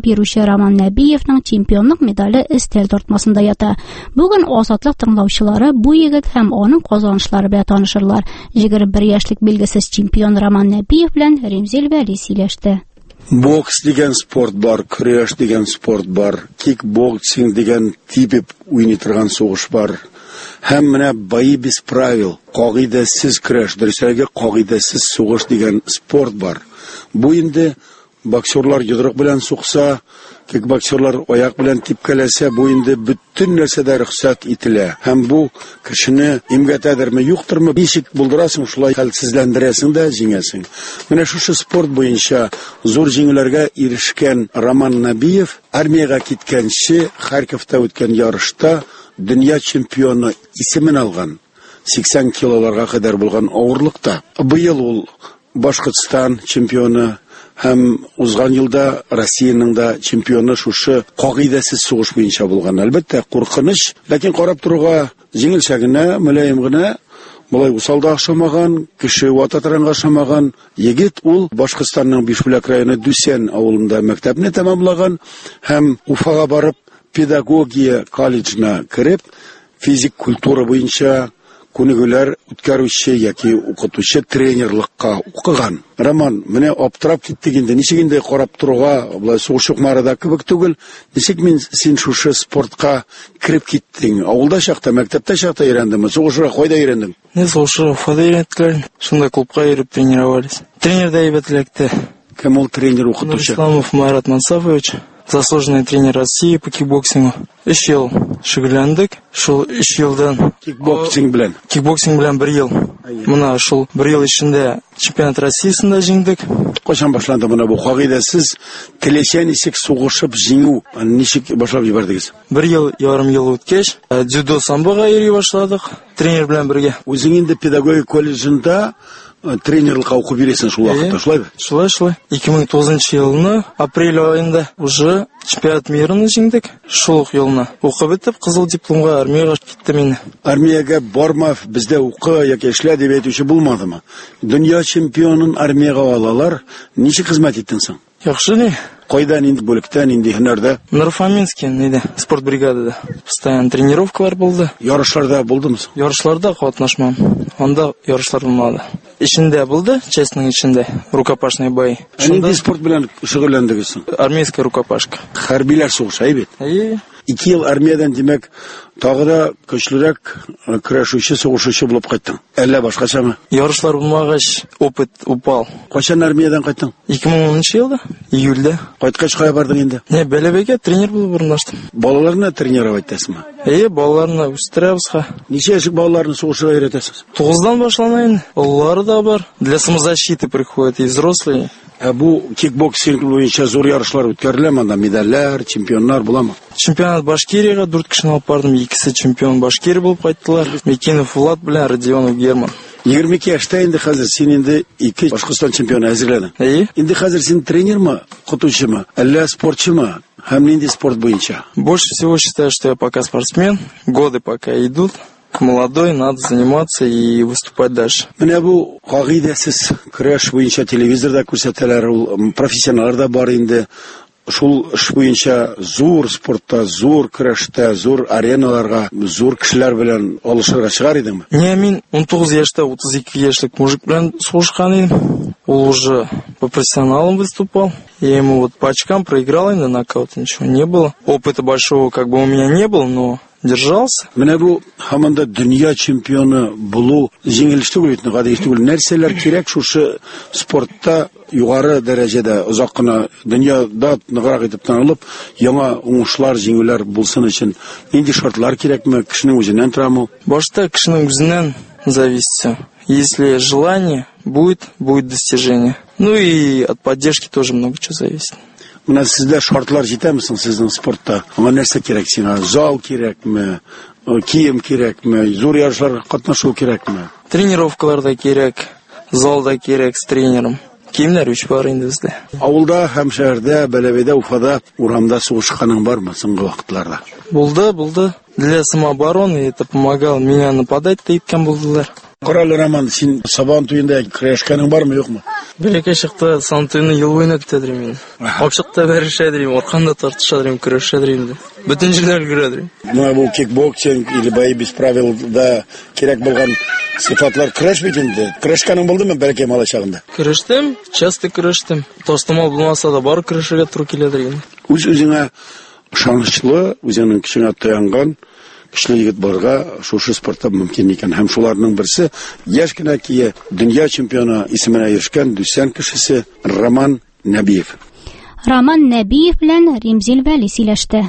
Роман Нәбиевнең чемпионлык медале өстәл тартмасында ята. Бүген Азатлык тыңлаучылары бу егет һәм аның казанышлары белән танышырлар. егерме бер яшьлек билгесез чемпион Роман Нәбиев белән Ремзил Вәли сөйләште. Бокс деген спорт бар, көрәш деген спорт бар, кикбоксинг деген тибеп уйный торган сугыш бар. Һәм менә бои без правил, кагыйдәсез көрәш, дөресәге кагыйдәсез сугыш деген спорт бар. Бу инде боксерлар йодрык белән сукса, кикбоксерлар аяк белән типкәләсә, бу инде бөтен нәрсәдә рөхсәт ителә. Һәм бу кешене имгәтәдерме, юктырмы, ничек булдырасың, шулай хәлсезләндерәсең дә җиңәсең. Менә шушы спорт буенча зур җиңүләргә ирешкән Роман Нәбиев армиягә киткәнче Харьковта үткән ярышта дөнья чемпионы исемен алган. сиксән килоларга кадәр булган авырлыкта. Быел ул Башкортстан чемпионы һәм узган елда Россиянең да чемпионы шушы кагыйдәсез сугыш буенча булган. Әлбәттә, куркыныч, ләкин карап торуга җиңелчә генә, мөлаем генә, булай усалда ашамаган, кеше вататранга ашамаган егет ул Башкортстанның Бишбүләк районы Дүсән авылында мәктәпне тәмамлаган һәм Уфага барып педагогия колледжына кереп, физик культура буенча күнегүләр үткәрүче яки укытучы тренерлыкка укыган. Роман, менә аптырап киттек инде. Ничек инде карап торуга, булай сугыш чукмарында кебек түгел. Ничек мин син шушы спортка кирип киттең? Авылда чакта, мәктәптә чакта өйрәндеңме? Сугышка кайда өйрәндең? Не сугышка Уфада өйрәттеләр. Шунда клубка йөреп тренировались. Тренер да әйбәт эләкте. Кем ул тренер укытучы? Исламов Марат Мансафович. Заслуженный тренер России по кикбоксингу. Өч ел шөгыльләндек. Шул өч елдан кикбоксинг белән. Кикбоксинг белән бер ел. Мына шул бер ел эчендә чемпионат Россиясында җиңдек. Кайчан башланды моны бу кагыйдәсез теләсә ничек сугышып җиңү? Ничек башлап җибәрдегез? Бер ел, ярым ел үткәч, дзюдо самбога йөри башладык. Тренер белән бергә. Үзең инде педагогия колледжында тренерлыкка укып йөрисең шул вакытта, шулайбы? Шулай, шулай. ике мең тугызынчы елны апрель аенда уже чемпионат мирны җиңдек. Шул елны укып бетеп, кызыл дипломга армиягә киттем инде. Армиягә барма, бездә укы яки эшлә дип әйтүче булмадымы? Дөнья чемпионын армиягә алалар. Ничек хезмәт иттең соң? Яхшы ни. Кайдан инде бүлектән, инде һөнәрдә? Нарфаминский, нидә? Спорт бригадада. Постоянно тренировкалар булды. Ярышларда булдымы? Ярышларда катнашмам. Анда ярышлар булмады. Ичендә булды, частьнең ичендә, рукопашный бой. Шунда спорт белән шөгыльләндегез. Армейская рукопашка. Хәрбиләр сугышы, әйбәт. Әйе. ике ел армиядан, димәк, тагы да көчлерәк көрәшүче, сугышучы булып кайттың. Әллә башкачамы? Ярышлар булмагач, опыт упал. Кайчан армиядан кайттың? ике мең унынчы елда, июльдә. Кайткач кая бардың инде? Не, Бәләбәгә тренер булып урнаштым. Балаларны тренировать итәсезме? Әйе, балаларны үстерәбез. Ничә яшьлек балаларны сугышырга өйрәтәсез? тугыздан башлана инде. Оллары да бар. Для самозащиты приходят и взрослые. Ә бу кикбоксинг буенча зур ярышлар үткәреләме, анда медальләр, чемпионнар буламы? Чемпионат Башкириягә дүрт кешене алып бардым, икесе чемпион Башкирия булып кайттылар. Мекинов Влад белән Родионов Герман. егерме ике яшьтә инде хәзер син инде ике Башкортстан чемпионы әзерләдең. Әйе. Инде хәзер син тренермы, укытучымы, әллә спортчымы? Һәм нинди спорт буенча? Больше всего считаю, что я пока спортсмен. Годы пока идут. Молодой, надо заниматься и выступать дальше. Менә бу кагыйдәсез көрәш буенча телевизорда күрсәтәләр, ул профессионаллар да бар инде. Шул эш буенча зур спортта, зур көрәштә, зур ареналарга, зур кешеләр белән алышырга чыгар идеңме? Не, мин он тугыз яшьтә утыз ике яшьлек мужик белән сугышкан идем. Ул уже по профессионалам выступал. Я ему вот по очкам проиграл, инде нокаут, ничего не было. Опыта большого как бы у меня не было, но держался. Менә бу һаманда дөнья чемпионы булу җиңелеш түгел, гади түгел. Нәрсәләр кирәк шушы спортта югары дәрәҗәдә озак кына дөньяда ныграк итеп танылып, яңа уңышлар, җиңүләр булсын өчен нинди шартлар кирәкме? Кешенең үзеннән торамы? Башта кешенең үзеннән зависит. Если желание будет, будет достижение. Ну и от поддержки тоже много чего зависит. Менә сездә шартлар җитәме соң сезнең спортта? Аңа нәрсә кирәк сиңа? Зал кирәкме? Кием кирәкме? Зур ярышларга катнашу кирәкме? Тренировкаларда кирәк, залда кирәк с тренером. Киемнәр үч бар инде бездә. Авылда һәм шәһәрдә, Бәләбәйдә, Уфада, урамда сугышканың бармы соңгы вакытларда? Булды, булды. Для самообороны это помогало. Меня нападать-то иткән булдылар. Корал Роман, син Сабан туенда крашканың бармы, юкмы? Береке шыкты, Сантуйны ел буена көтәдер мин. Апчыкта бәришәдер, орканда тартышадыр, көрәшәдер инде. Бүтән җирләр күрәдер. Менә бу кикбоксинг или бои без правил да кирәк булган сыйфатлар көрәш бит инде. Крашканың булдымы бәлки мала чагында? Көрәштем, часто көрәштем. Тастымал булмаса да бар көрәшергә туры киләдер инде. Үз-үзеңә ышанычлы, үзеңнең кешеңә таянган көчле егет барга шушы спортта мөмкин икән. Һәм шуларның берсе яшь кенә кие дөнья чемпионы исеменә ирешкән Дүсән кешесе Роман Нәбиев. Роман Нәбиев белән Римзил Вәли сөйләште.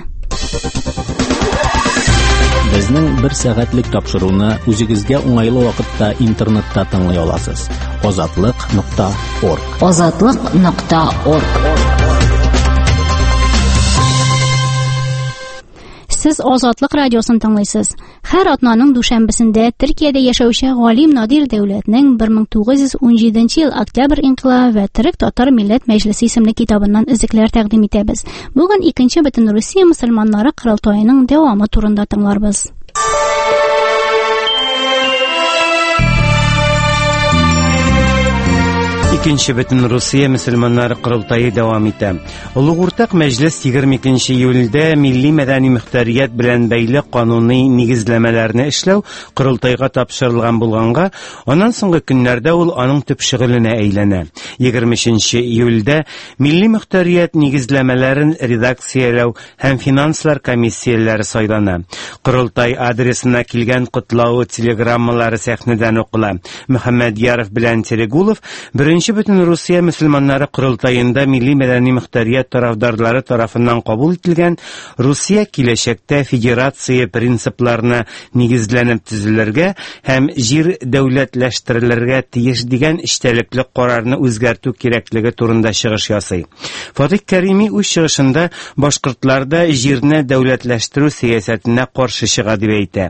Безнең бер сәгатьлек тапшыруны үзегезгә уңайлы вакытта интернетта тыңлый аласыз. азатлык нокта орг. азатлык нокта орг. Сез Азатлык радиосын тыңлыйсыз. Һәр атнаның дүшәмбесендә Төркиядә яшәүче Галим Надир Дәүләтнең бер мең тугыз йөз унҗиденче ел Октябрь инкыйлабы ва Төрек татар милләт мәҗлесе исемле китабыннан изекләр тәкъдим итәбез. Бүген икенче Бөтенрусия мөселманнары курултаеның дәвамы турында тыңларбыз. Икенче Бөтенрусия мөселманнары курултайы дәвам итә. Улуг уртак мәҗлес егерме икенче июльдә милли мәдәни мөхтәрият белән бәйле кануни нигезләмәләрне эшләү курултайга тапшырылган булганга, аннан соңгы көннәрдә ул аның төп шөгыленә әйләнә. егерме өченче июльдә милли мөхтәрият нигезләмәләрен редакцияләү һәм финанслар комиссияләре сайлана. Курултай адресына килгән котлау телеграммалары сәхнәдән укыла. Мөхәммәд Яров белән Терегулов беренче Бөтенрусия мөселманнары курултаенда милли мәдәни мөхтәрият тарафдарлары тарафыннан кабул ителгән Русия киләчәктә федерация принципларына нигезләнеп төзелергә һәм җир дәүләтләштерелергә тиеш дигән эчтәлекле карарны үзгәртү кирәклеге турында чыгыш ясый. Фатих Кәрими үз чыгышында башкортларда җирне дәүләтләштерү сәясәтенә каршы чыга дип әйтә.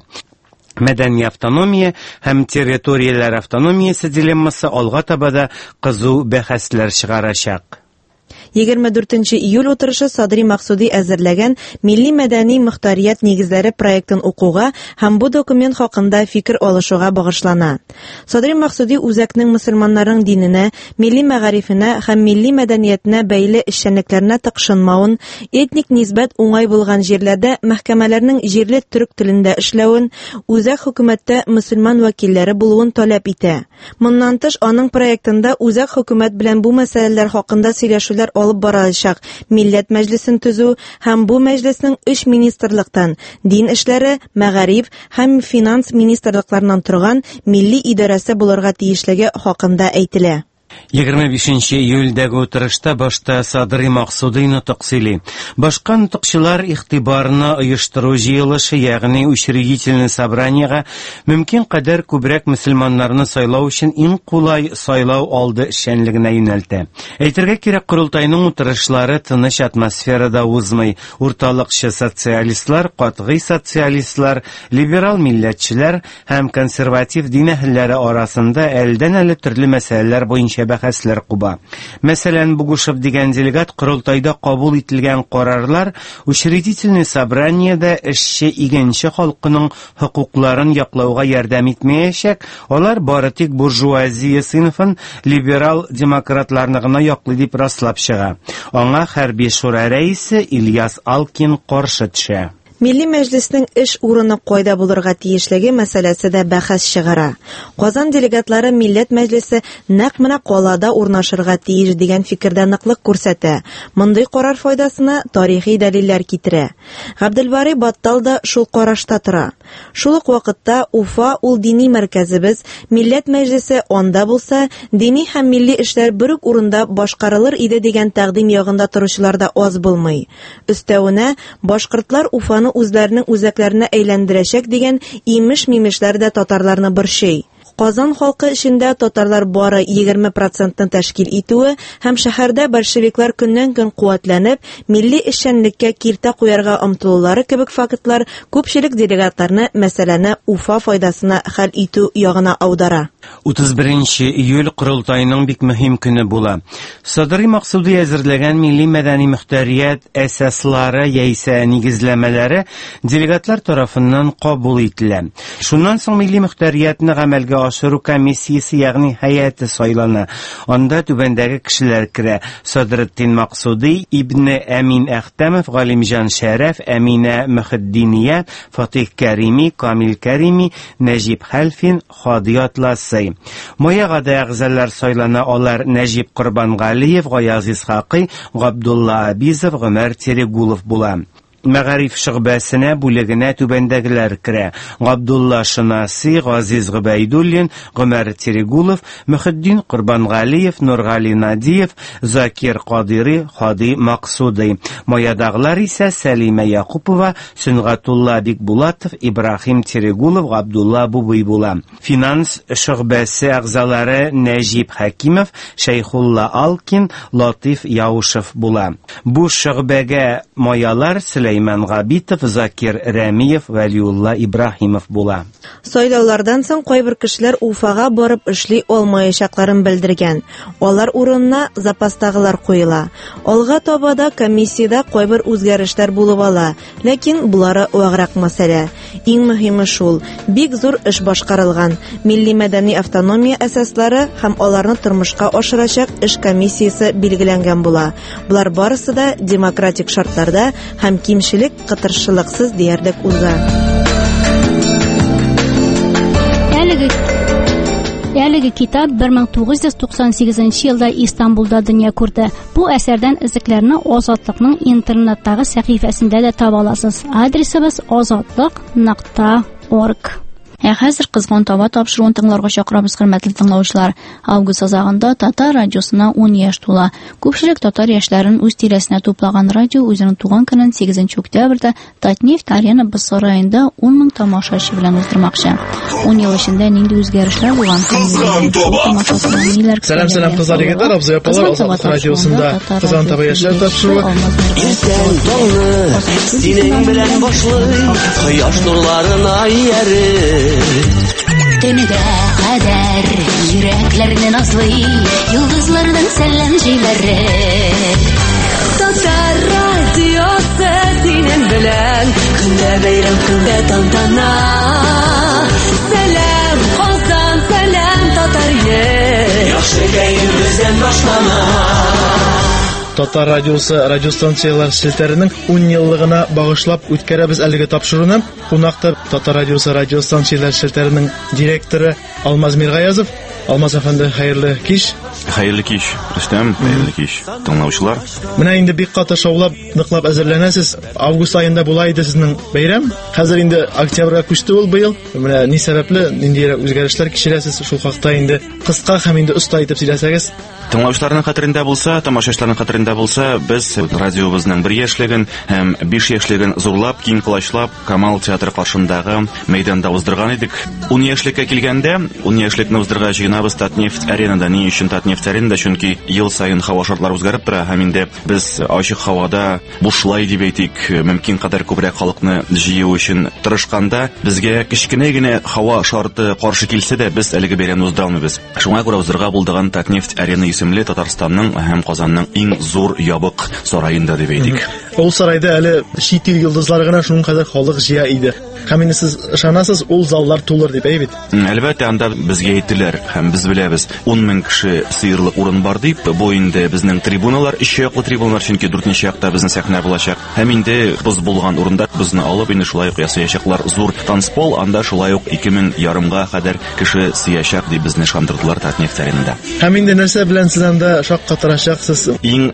Мәдәни автономия һәм территорияләр автономиясе дилеммасы алга табада кызу бәхәсләр чыгарачак. егерме дүртенче июль утырышы Садри Максуди әзерләгән Милли мәдәни мөхтәрият нигезләре проектын укуга һәм бу документ хакында фикер алышуга багышлана. Садри Максуди үзәкнең мөселманнарның диненә, милли мәгарифенә һәм милли мәдәниятенә бәйле эшчәнлекләренә тыкшынмавын, этник нисбәт уңай булган җирләрдә мәхкәмәләрнең җирле төрек телендә эшләвен, үзәк хөкүмәттә мөселман вәкилләре булуын таләп итә. Моннан тыш, аның проектында үзәк хөкүмәт белән бу мәсьәләләр хакында сөйләшүләр алып барылачак, милләт мәҗлесен төзү һәм бу мәҗлеснең өч министрлыктан, дин эшләре, мәгариф һәм финанс министрлыкларыннан торган милли идарәсе булырга тиешлеге хакында әйтелә. егерме бишенче июльдәге утырышта башта Садри Максуди нутык сөйли. Башка нутыкчылар игътибарны оештыру җыелышы, ягъни учредительный собраниягә мөмкин кадәр күбрәк мөселманнарны сайлау өчен иң кулай сайлау алды эшчәнлегенә юнәлтә. Әйтергә кирәк, курултайның утырышлары тыныч атмосферада узмый. Урталыкчы социалистлар, катгый социалистлар, либерал милләтчеләр һәм консерватив дин әһелләре арасында әлдән-әле төрле мәсьәләләр буенча бәхәсләр куба. Мәсәлән, Бугушев дигән делегат курултайда кабул ителгән карарлар учредительный собраниядә эшче игенче халкының хокукларын яклауга ярдәм итмәячәк, алар бары тик буржуазия сыйныфын либерал демократларны гына яклый дип раслап чыга. Аңа хәрби шура рәисе Ильяс Алкин каршы төшә. Милли мәҗлеснең эш урыны кайда булырга тиешлеге мәсьәләсе дә бәхәс чыгара. Казан делегатлары милләт мәҗлесе нәкъ менә калада урнашырга тиеш дигән фикердә ныклык күрсәтә. Мондый карар файдасына тарихи дәлилләр китерә. Габделбари Баттал да шул карашта тора. Шул ук вакытта Уфа ул дини мәркәзебез, милләт мәҗлесе анда булса, дини һәм милли эшләр бер үк урында башкарылыр иде дигән тәкъдим ягында торучылар да аз булмый. Өстәвенә, башкортлар Уфаны үзләренең үзәкләренә әйләндерәчәк дигән имеш-мимешләр дә татарларны борчый. Казан халкы эчендә татарлар бары егерме процентны тәшкил итүе һәм шәһәрдә большевиклар көннән-көн куәтләнеп, милли эшчәнлеккә киртә куярга омтылулары кебек фактлар күпчелек делегатларны мәсьәләне Уфа файдасына хәл итү ягына аудара. утыз беренче июль Корылтайның бик мөһим көне була. Садри Максуди әзерләгән милли мәдәни мөхтәрият әсаслары яисә нигезләмәләре делегатлар тарафыннан кабул ителә. Шуннан соң милли мөхтәриятны гамәлгә ашыру комиссиясе, ягъни һәйәте сайлана. Анда түбәндәге кешеләр керә: Садреттин Максуди, Ибн Әмин Әхтәмов, Галимҗан Шәрәф, Әминә Мөхиддиния, Фатих Кәрими, Камил Кәрими, Нәҗип Хәлфин, Хадият Ласый. Моягада әгъзалар сайлана. Алар Нәҗип Корбангалиев, Гаяз Исхакый, Габдулла Абизов, Гомәр Терегулов була. Мәгариф шөгъбәсенә бүлегенә түбәндәгеләр керә: Габдулла Шынаси, Газиз Гыбайдуллин, Гомәр Терегулов, Мөхиддин Корбангалиев, Нургали Надиев, Закир Кадири, Хади Максуди. Моядагылар исә Сәлимә Якупова, Сөнгатулла Бикбулатов, Ибрахим Терегулов, Габдулла Бубый була. Финанс шөгъбәсе әгъзалары Нәҗип Хәкимов, Шәйхулла Алкин, Латиф Яушев була. Бу шөгъбәгә моялар Сөләйман Габитов, Закир Рәмиев, Вәлиулла Ибрахимов була. Сайлаулардан соң кайбер кешеләр Уфага барып эшли алмаячакларын белдергән. Алар урынына запастагылар куела. Алга таба да комиссиядә кайбер үзгәрешләр булып ала, ләкин булары ваграк мәсьәлә. Иң мөһиме шул: бик зур эш башкарылган. Милли мәдәни автономия әсаслары һәм аларны тормышка ашырачак эш комиссиясе билгеләнгән була. Булар барысы да демократик шартларда һәм кимчелек кытыршылыксыз диярлек уза. Әлеге китап бер мең тугыз йөз туксан сигезенче елда Истанбулда дөнья күрде. Бу әсәрдән өзекләрне Азатлыкның интернеттагы сәхифәсендә дә таба аласыз. Адресыбыз азатлык нокта орг. Ә хәзер кызган таба тапшыруын тыңларга чакырабыз, хөрмәтле тыңлаучылар. Август азагында Татар радиосына ун яшь тула. Күпчелек татар яшьләрен үз тирәсенә туплаган радио үзенең туган көнен сигезенче октябрьдә Татнефть арена Бысыр районында ун мең тамашачы белән уздырмакчы. ун ел эчендә нинди үзгәрешләр булган? Сәлам, сәлам кызлар, егетләр, абзый апалар, Азатлык радиосында кызган таба яшьләр тапшыруы. Синең белән башлый кояш нурларына иярер. Төнегә кадәр йөрәкләрне назлый йолдызларның сәлам җилләре. Татар радиосы синең белән көндә бәйрәм, көндә тантана. Сәлам Казан, сәлам татар иле, яхшы кәеф бездән башлана. Татар радиосы радиостанциялар селтәренең ун еллыгына багышлап үткәрәбез әлеге тапшыруны. Кунакта Татар радиосы радиостанциялар селтәренең директоры Алмаз Миргаязов. Алмаз әфәнде, хәерле кич. Хәерле кич, Рөстәм, хәерле кич, тыңлаучылар. Менә инде бик каты шаулап, ныклап әзерләнәсез. Август айында була иде сезнең бәйрәм. Хәзер инде октябрьгә күчте ул быел. Менә ни сәбәпле, нинди үзгәрешләр кичерәсез? Шул хакта инде кыска һәм инде оста итеп сөйләсәгез. Тыңлаучыларның хәтерендә булса, тамашачыларның хәтерендә булса, без радиобызның бер яшьлеген һәм биш яшьлеген зурлап, киң кылачлап, Камал театры каршындагы мәйданда уздырган идек. ун яшьлеккә килгәндә, ун яшьлекне уздырырга җыенабыз Татнефть аренада. Ни өчен Татнефть аренада? Чөнки ел сайын һава шартлары үзгәреп тора һәм инде без ачык һавада бушлай дип әйтик, мөмкин кадәр күбрәк халыкны җыю өчен тырышканда, безгә кичкенә генә һава шарты каршы килсә дә, без әлеге бәйрәмне уздыра алмыйбыз. Шуңа күрә уздырырга булдыган Татнефть арена исемле Татарстанның һәм Казанның иң зур ябык сараенда дип әйтик. Ул сарайда әле чит ил йолдызлары гына шуның кадәр халык җыя иде. Һәм инде сез ышанасыз, ул заллар тулыр дип әйбит. Әлбәттә, анда безгә әйттеләр һәм без беләбез, ун мең кеше сыерлык урын бар дип. Бу инде безнең трибуналар, ике яклы трибуналар, чөнки дүртенче якта безнең сәхнә булачак. Һәм инде без булган урында безне алып инде шулай ук ясаячаклар зур танцпол, анда шулай ук ике мең ярымга кадәр кеше сыячак дип безне ышандырдылар Татнефть аренада. Һәм инде нәрсә белән сез анда шаккатырачаксыз? Иң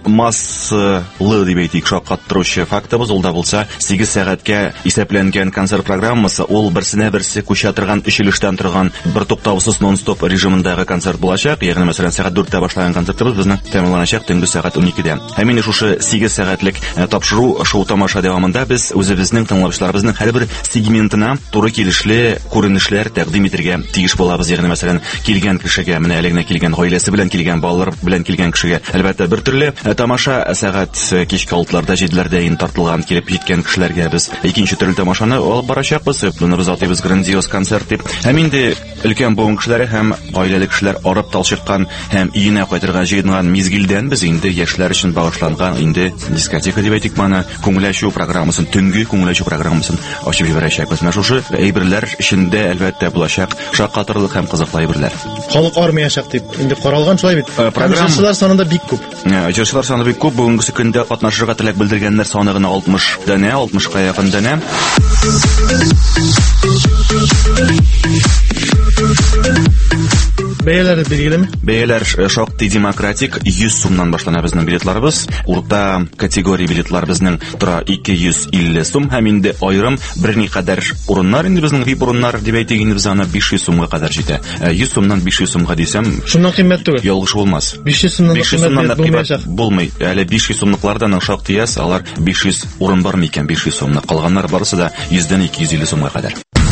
массалы дип әйтик, шаккаттыручы фактыбыз ул да булса сигез сәгатькә исәпләнгән концерт программасы. Ул берсенә берсе күчә торган, өчелештән торган, бер туктаусыз нон-стоп режимындагы концерт булачак. Ягъни мәсәлән сәгать дүрттә башлаган концертыбыз безнең тәмамланачак төнге сәгать ун икедә. Һәм инде шушы сигез сәгатьлек тапшыру шоу тамаша дәвамында без үзебезнең тыңлаучыларыбызның һәрбер сегментына туры килешле күренешләр тәкъдим итәргә тиеш булабыз. Ягъни мәсәлән килгән кешегә, менә әлегә килгән гаиләсе белән килгән, балалар белән килгән кешегә әлбәттә бер төрле тамаша сәгать кичке алтыларда, җиделәрдә үзләрдән тартылган килеп җиткән кешеләргә без икенче төрле тамашаны алып барачакбыз. Буны без атыйбыз грандиоз концерт дип. Һәм инде өлкән буын кешеләре һәм гаиләле кешеләр арып талчыккан һәм өенә кайтырга җыенган мизгилдән без инде яшьләр өчен багышланган инде дискотека дип әйтик моны, күңел ачу программасын, төнге күңел ачу программасын ачып җибәрәчәкбез. Менә шушы әйберләр эчендә әлбәттә булачак шаккатырлык һәм кызыклы әйберләр. Халык армияшак дип инде каралган шулай бит. Программалар санында бик күп. Җырчылар саны бик күп. Бүгенге көндә катнашырга теләк белдергәннәр саны гына алтмыш дәнә, алтмышка якын дәнә. Бәяләре билгелеме? Бәяләр шактый демократик, йөз сумнан башлана безнең билетларыбыз. Урта категория билетлар безнең тора ике йөз илле сум, һәм инде аерым берникадәр урыннар, инде безнең вип урыннар дип әйтик, инде без аны биш йөз сумга кадәр җитә. йөз сумнан биш йөз сумга дисәм, шуннан кыйммәт түгел. Ялгыш булмас. биш йөз сумнан кыйммәт булмый. Әле биш йөз сумлыклардан шактый яс, алар биш йөз урын бар микән, биш йөз сумны. Калганнар барысы да йөздән ике йөз илле сумга кадәр.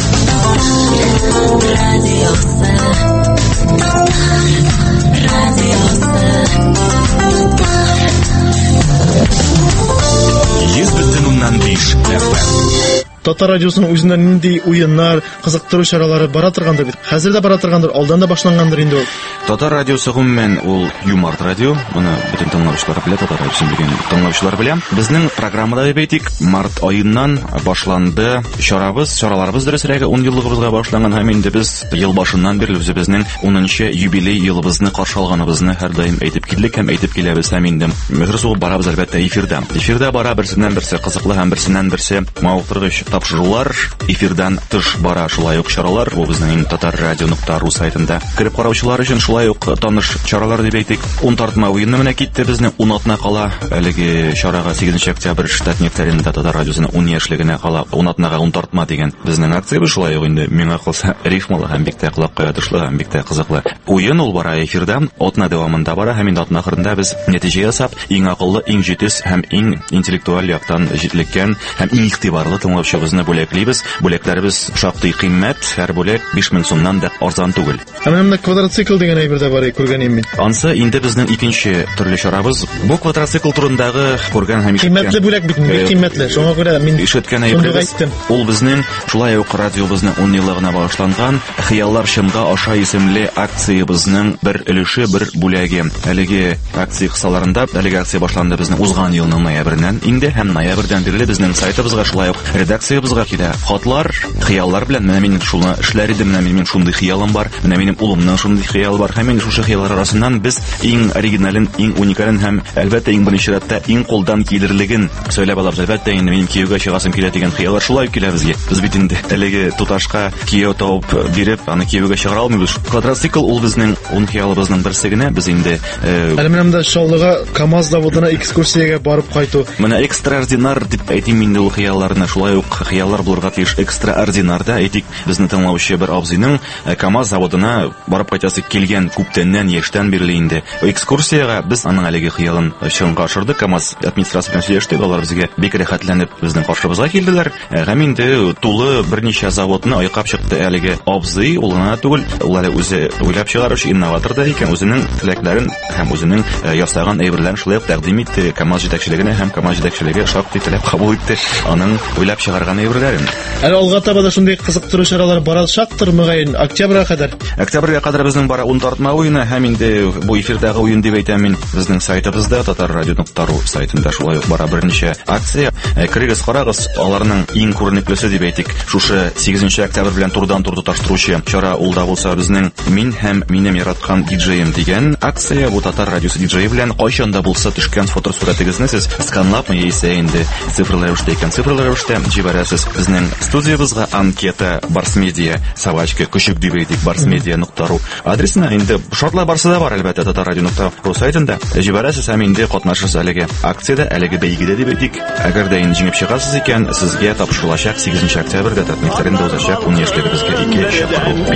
Йөз бөтен уннан биш эф эм. Татар радиосының үзеннән нинди уеннар, кызыктыру чаралары бара торгандыр бит. Хәзер дә бара торгандыр, алдан да башлангандыр инде ул. Татар радиосы гомумән ул юмор радио. Моны бөтен тыңлаучылар белә, Татар радиосын белгән тыңлаучылар белә. Безнең программада дип әйтик, март аеннан башланды чарабыз, чараларыбыз дөресрәге ун еллыгыбызга башланган һәм инде без ел башыннан бирле безнең унынчы юбилей елыбызны каршы алганыбызны һәр даим әйтеп килдек һәм әйтеп киләбез һәм инде мөхөр сугып барабыз әлбәттә эфирда. Эфирда бара берсеннән берсе кызыклы һәм берсеннән берсе мавыктыргыч тапшырулар, эфирдан тыш бара шулай ук чаралар. Бу безнең татар радио нокта ру сайтында кирип караучылар өчен шулай ук таныш чаралар дип әйтик. ун тартма уенны менә китте безнең ун атна кала. Әлеге чарага сигезенче октябрь штат нефтәрендә татар радиосының ун яшьлегенә кала. ун атнага ун тартма дигән безнең акция шулай ук инде миңа калса рифмалы һәм бик тә кулакка ятышлы һәм бик тә кызыклы. Уен ул бара эфирда, атна дәвамында бара һәм инде атна ахырында без нәтиҗә ясап, иң акыллы, иң җитез һәм иң интеллектуаль яктан җитлеккән һәм иң игътибарлы тыңлаучыбызны бүләклибез. Бүләкләребез шактый кыйммәт, һәр бүләк биш мең сумнан да арзан түгел. Ә менә квадроцикл дигән әйбер дә бар, күргәнем мин. Ансы инде безнең икенче төрле чарабыз. Бу квадроцикл турындагы күргән һәм кыйммәтле бүләк бит, бик кыйммәтле. Шуңа күрә мин ишеткән әйберебез. Ул безнең шулай ук радиобызның ун еллыгына багышланган Хыяллар чынга аша исемле акциябызның бер өлеше, бер бүләге. Әлеге акция кысаларында, әлеге акция башланды безнең узган елның ноябреннән инде һәм ноябрьдән бирле безнең сайтыбызга шулай ук редакциябызга килә хатлар, хыяллар белән. Менә мин шуны эшләр идем, менә минем шундый хыялым бар, менә минем улымның шундый хыялы бар. Һәм инде шушы хыяллар арасыннан без иң оригинален, иң уникален һәм әлбәттә иң беренче рәттә иң колдан килерлеген сөйләп алабыз. Әлбәттә инде минем кияүгә чыгасым килә дигән хыяллар шулай килә безгә. Без бит инде әлеге туташка кияү табып биреп, аны кияүгә чыгара алмыйбыз. Квадроцикл ул безнең ун хыялыбызның берсе генә. Без инде әле менә монда Шаулыга КамАЗ заводына экскурсиягә барып кайту. Менә экстраординар дип әйтим инде ул хыялларны. Шулай ук хыяллар булырга тиеш. Экстраординарда әйтик, безне тыңлаучы бер абзыйның КамАЗ заводына барып кайтасы килгән күптәннән яшьтән бирле инде. Экскурсиягә без аның әлеге хыялын чынга ашырдык. КамАЗ администрациясы белән сөйләштек, алар безгә бик рәхәтләнеп безнең каршыбызга килделәр. Һәм инде тулы берничә заводны айкап чыкты әлеге абзый. Ул гына түгел, ул әле үзе уйлап чыгаручы инноватор да икән, үзенең теләкләрен һәм үзенең ясаган әйберләрен шулай ук тәкъдим итте КамАЗ җитәкчелегенә һәм КамАЗ җитәкчелеге шактый теләп кабул итте аның уйлап чыгарган әйберләрен. Әле алга таба да шундый кызыктыру чаралар барачактыр мөгаен октябрьгә кадәр. Октябрьгә кадәр безнең бара ун тартма уены һәм инде бу эфирдагы уен дип әйтәм мин. Безнең сайтыбызда татар радио нокта ру сайтында шулай ук бара берничә акция. Кирегез, карагыз, аларның иң күренеклесе дип әйтик. Шушы сигезенче октябрь белән турыдан-тур тоташтыручы чара ул да булса безнең мин һәм минем яраткан диджеем дигән акция. Бу татар радиосы диджее белән кайчан да булса төшкән фотосурәтегезне сез сканлапмы яисә инде цифрлы рәвештә икән цифрлы рәвештә җибәрәсез. Безнең студиябызга анкета барсмедиа собачка күчек дип әйтик барсмедиа нокта ру адресына инде шартлар барсы да бар әлбәттә татар радио нокта ру сайтында җибәрәсез һәм инде катнашырсыз әлеге акциядә, әлеге бәйгедә дип әйтик. Әгәр дә инде җиңеп чыгасыз икән, сезгә тапшырылачак сигезенче октябрьдә татмикләрендә узачак ун яшьлегебезгә ике чакыру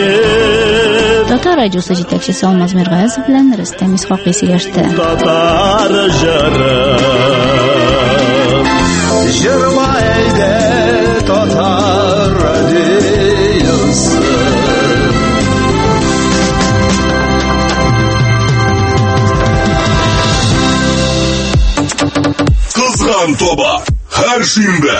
бәйге. Татар радиосы җитәкчесе Алмаз Миргаязов белән Рөстәм Исхакый сөйләште. Татар җыры җырма әйдә татар радиосы. Кызган Sabah her şinde.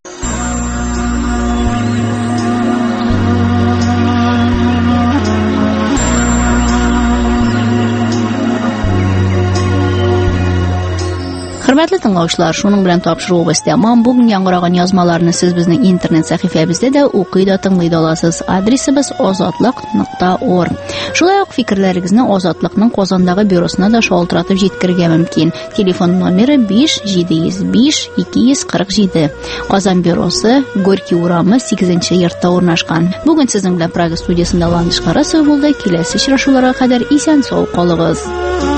Hörmətli dinləyicilər, şunun белән тапшыруыбыз тәмам. Бүген яңгыраган язмаларны сез безнең интернет сәхифәбездә дә укый да тыңлый да аласыз. Адресыбыз азатлык нокта орг. Шулай ук фикерләрегезне Азатлыкның Казандагы бюросына да шалтыратып җиткерергә мөмкин. Телефон номеры биш җиде йөз биш ике йөз кырык җиде. Казан бюросы, Горький урамы сигезенче йортта урнашкан. Бүген сезнең белән Прага студиясында Ландыш Карасова булды. Киләсе очрашуларга кадәр исән сау калыгыз.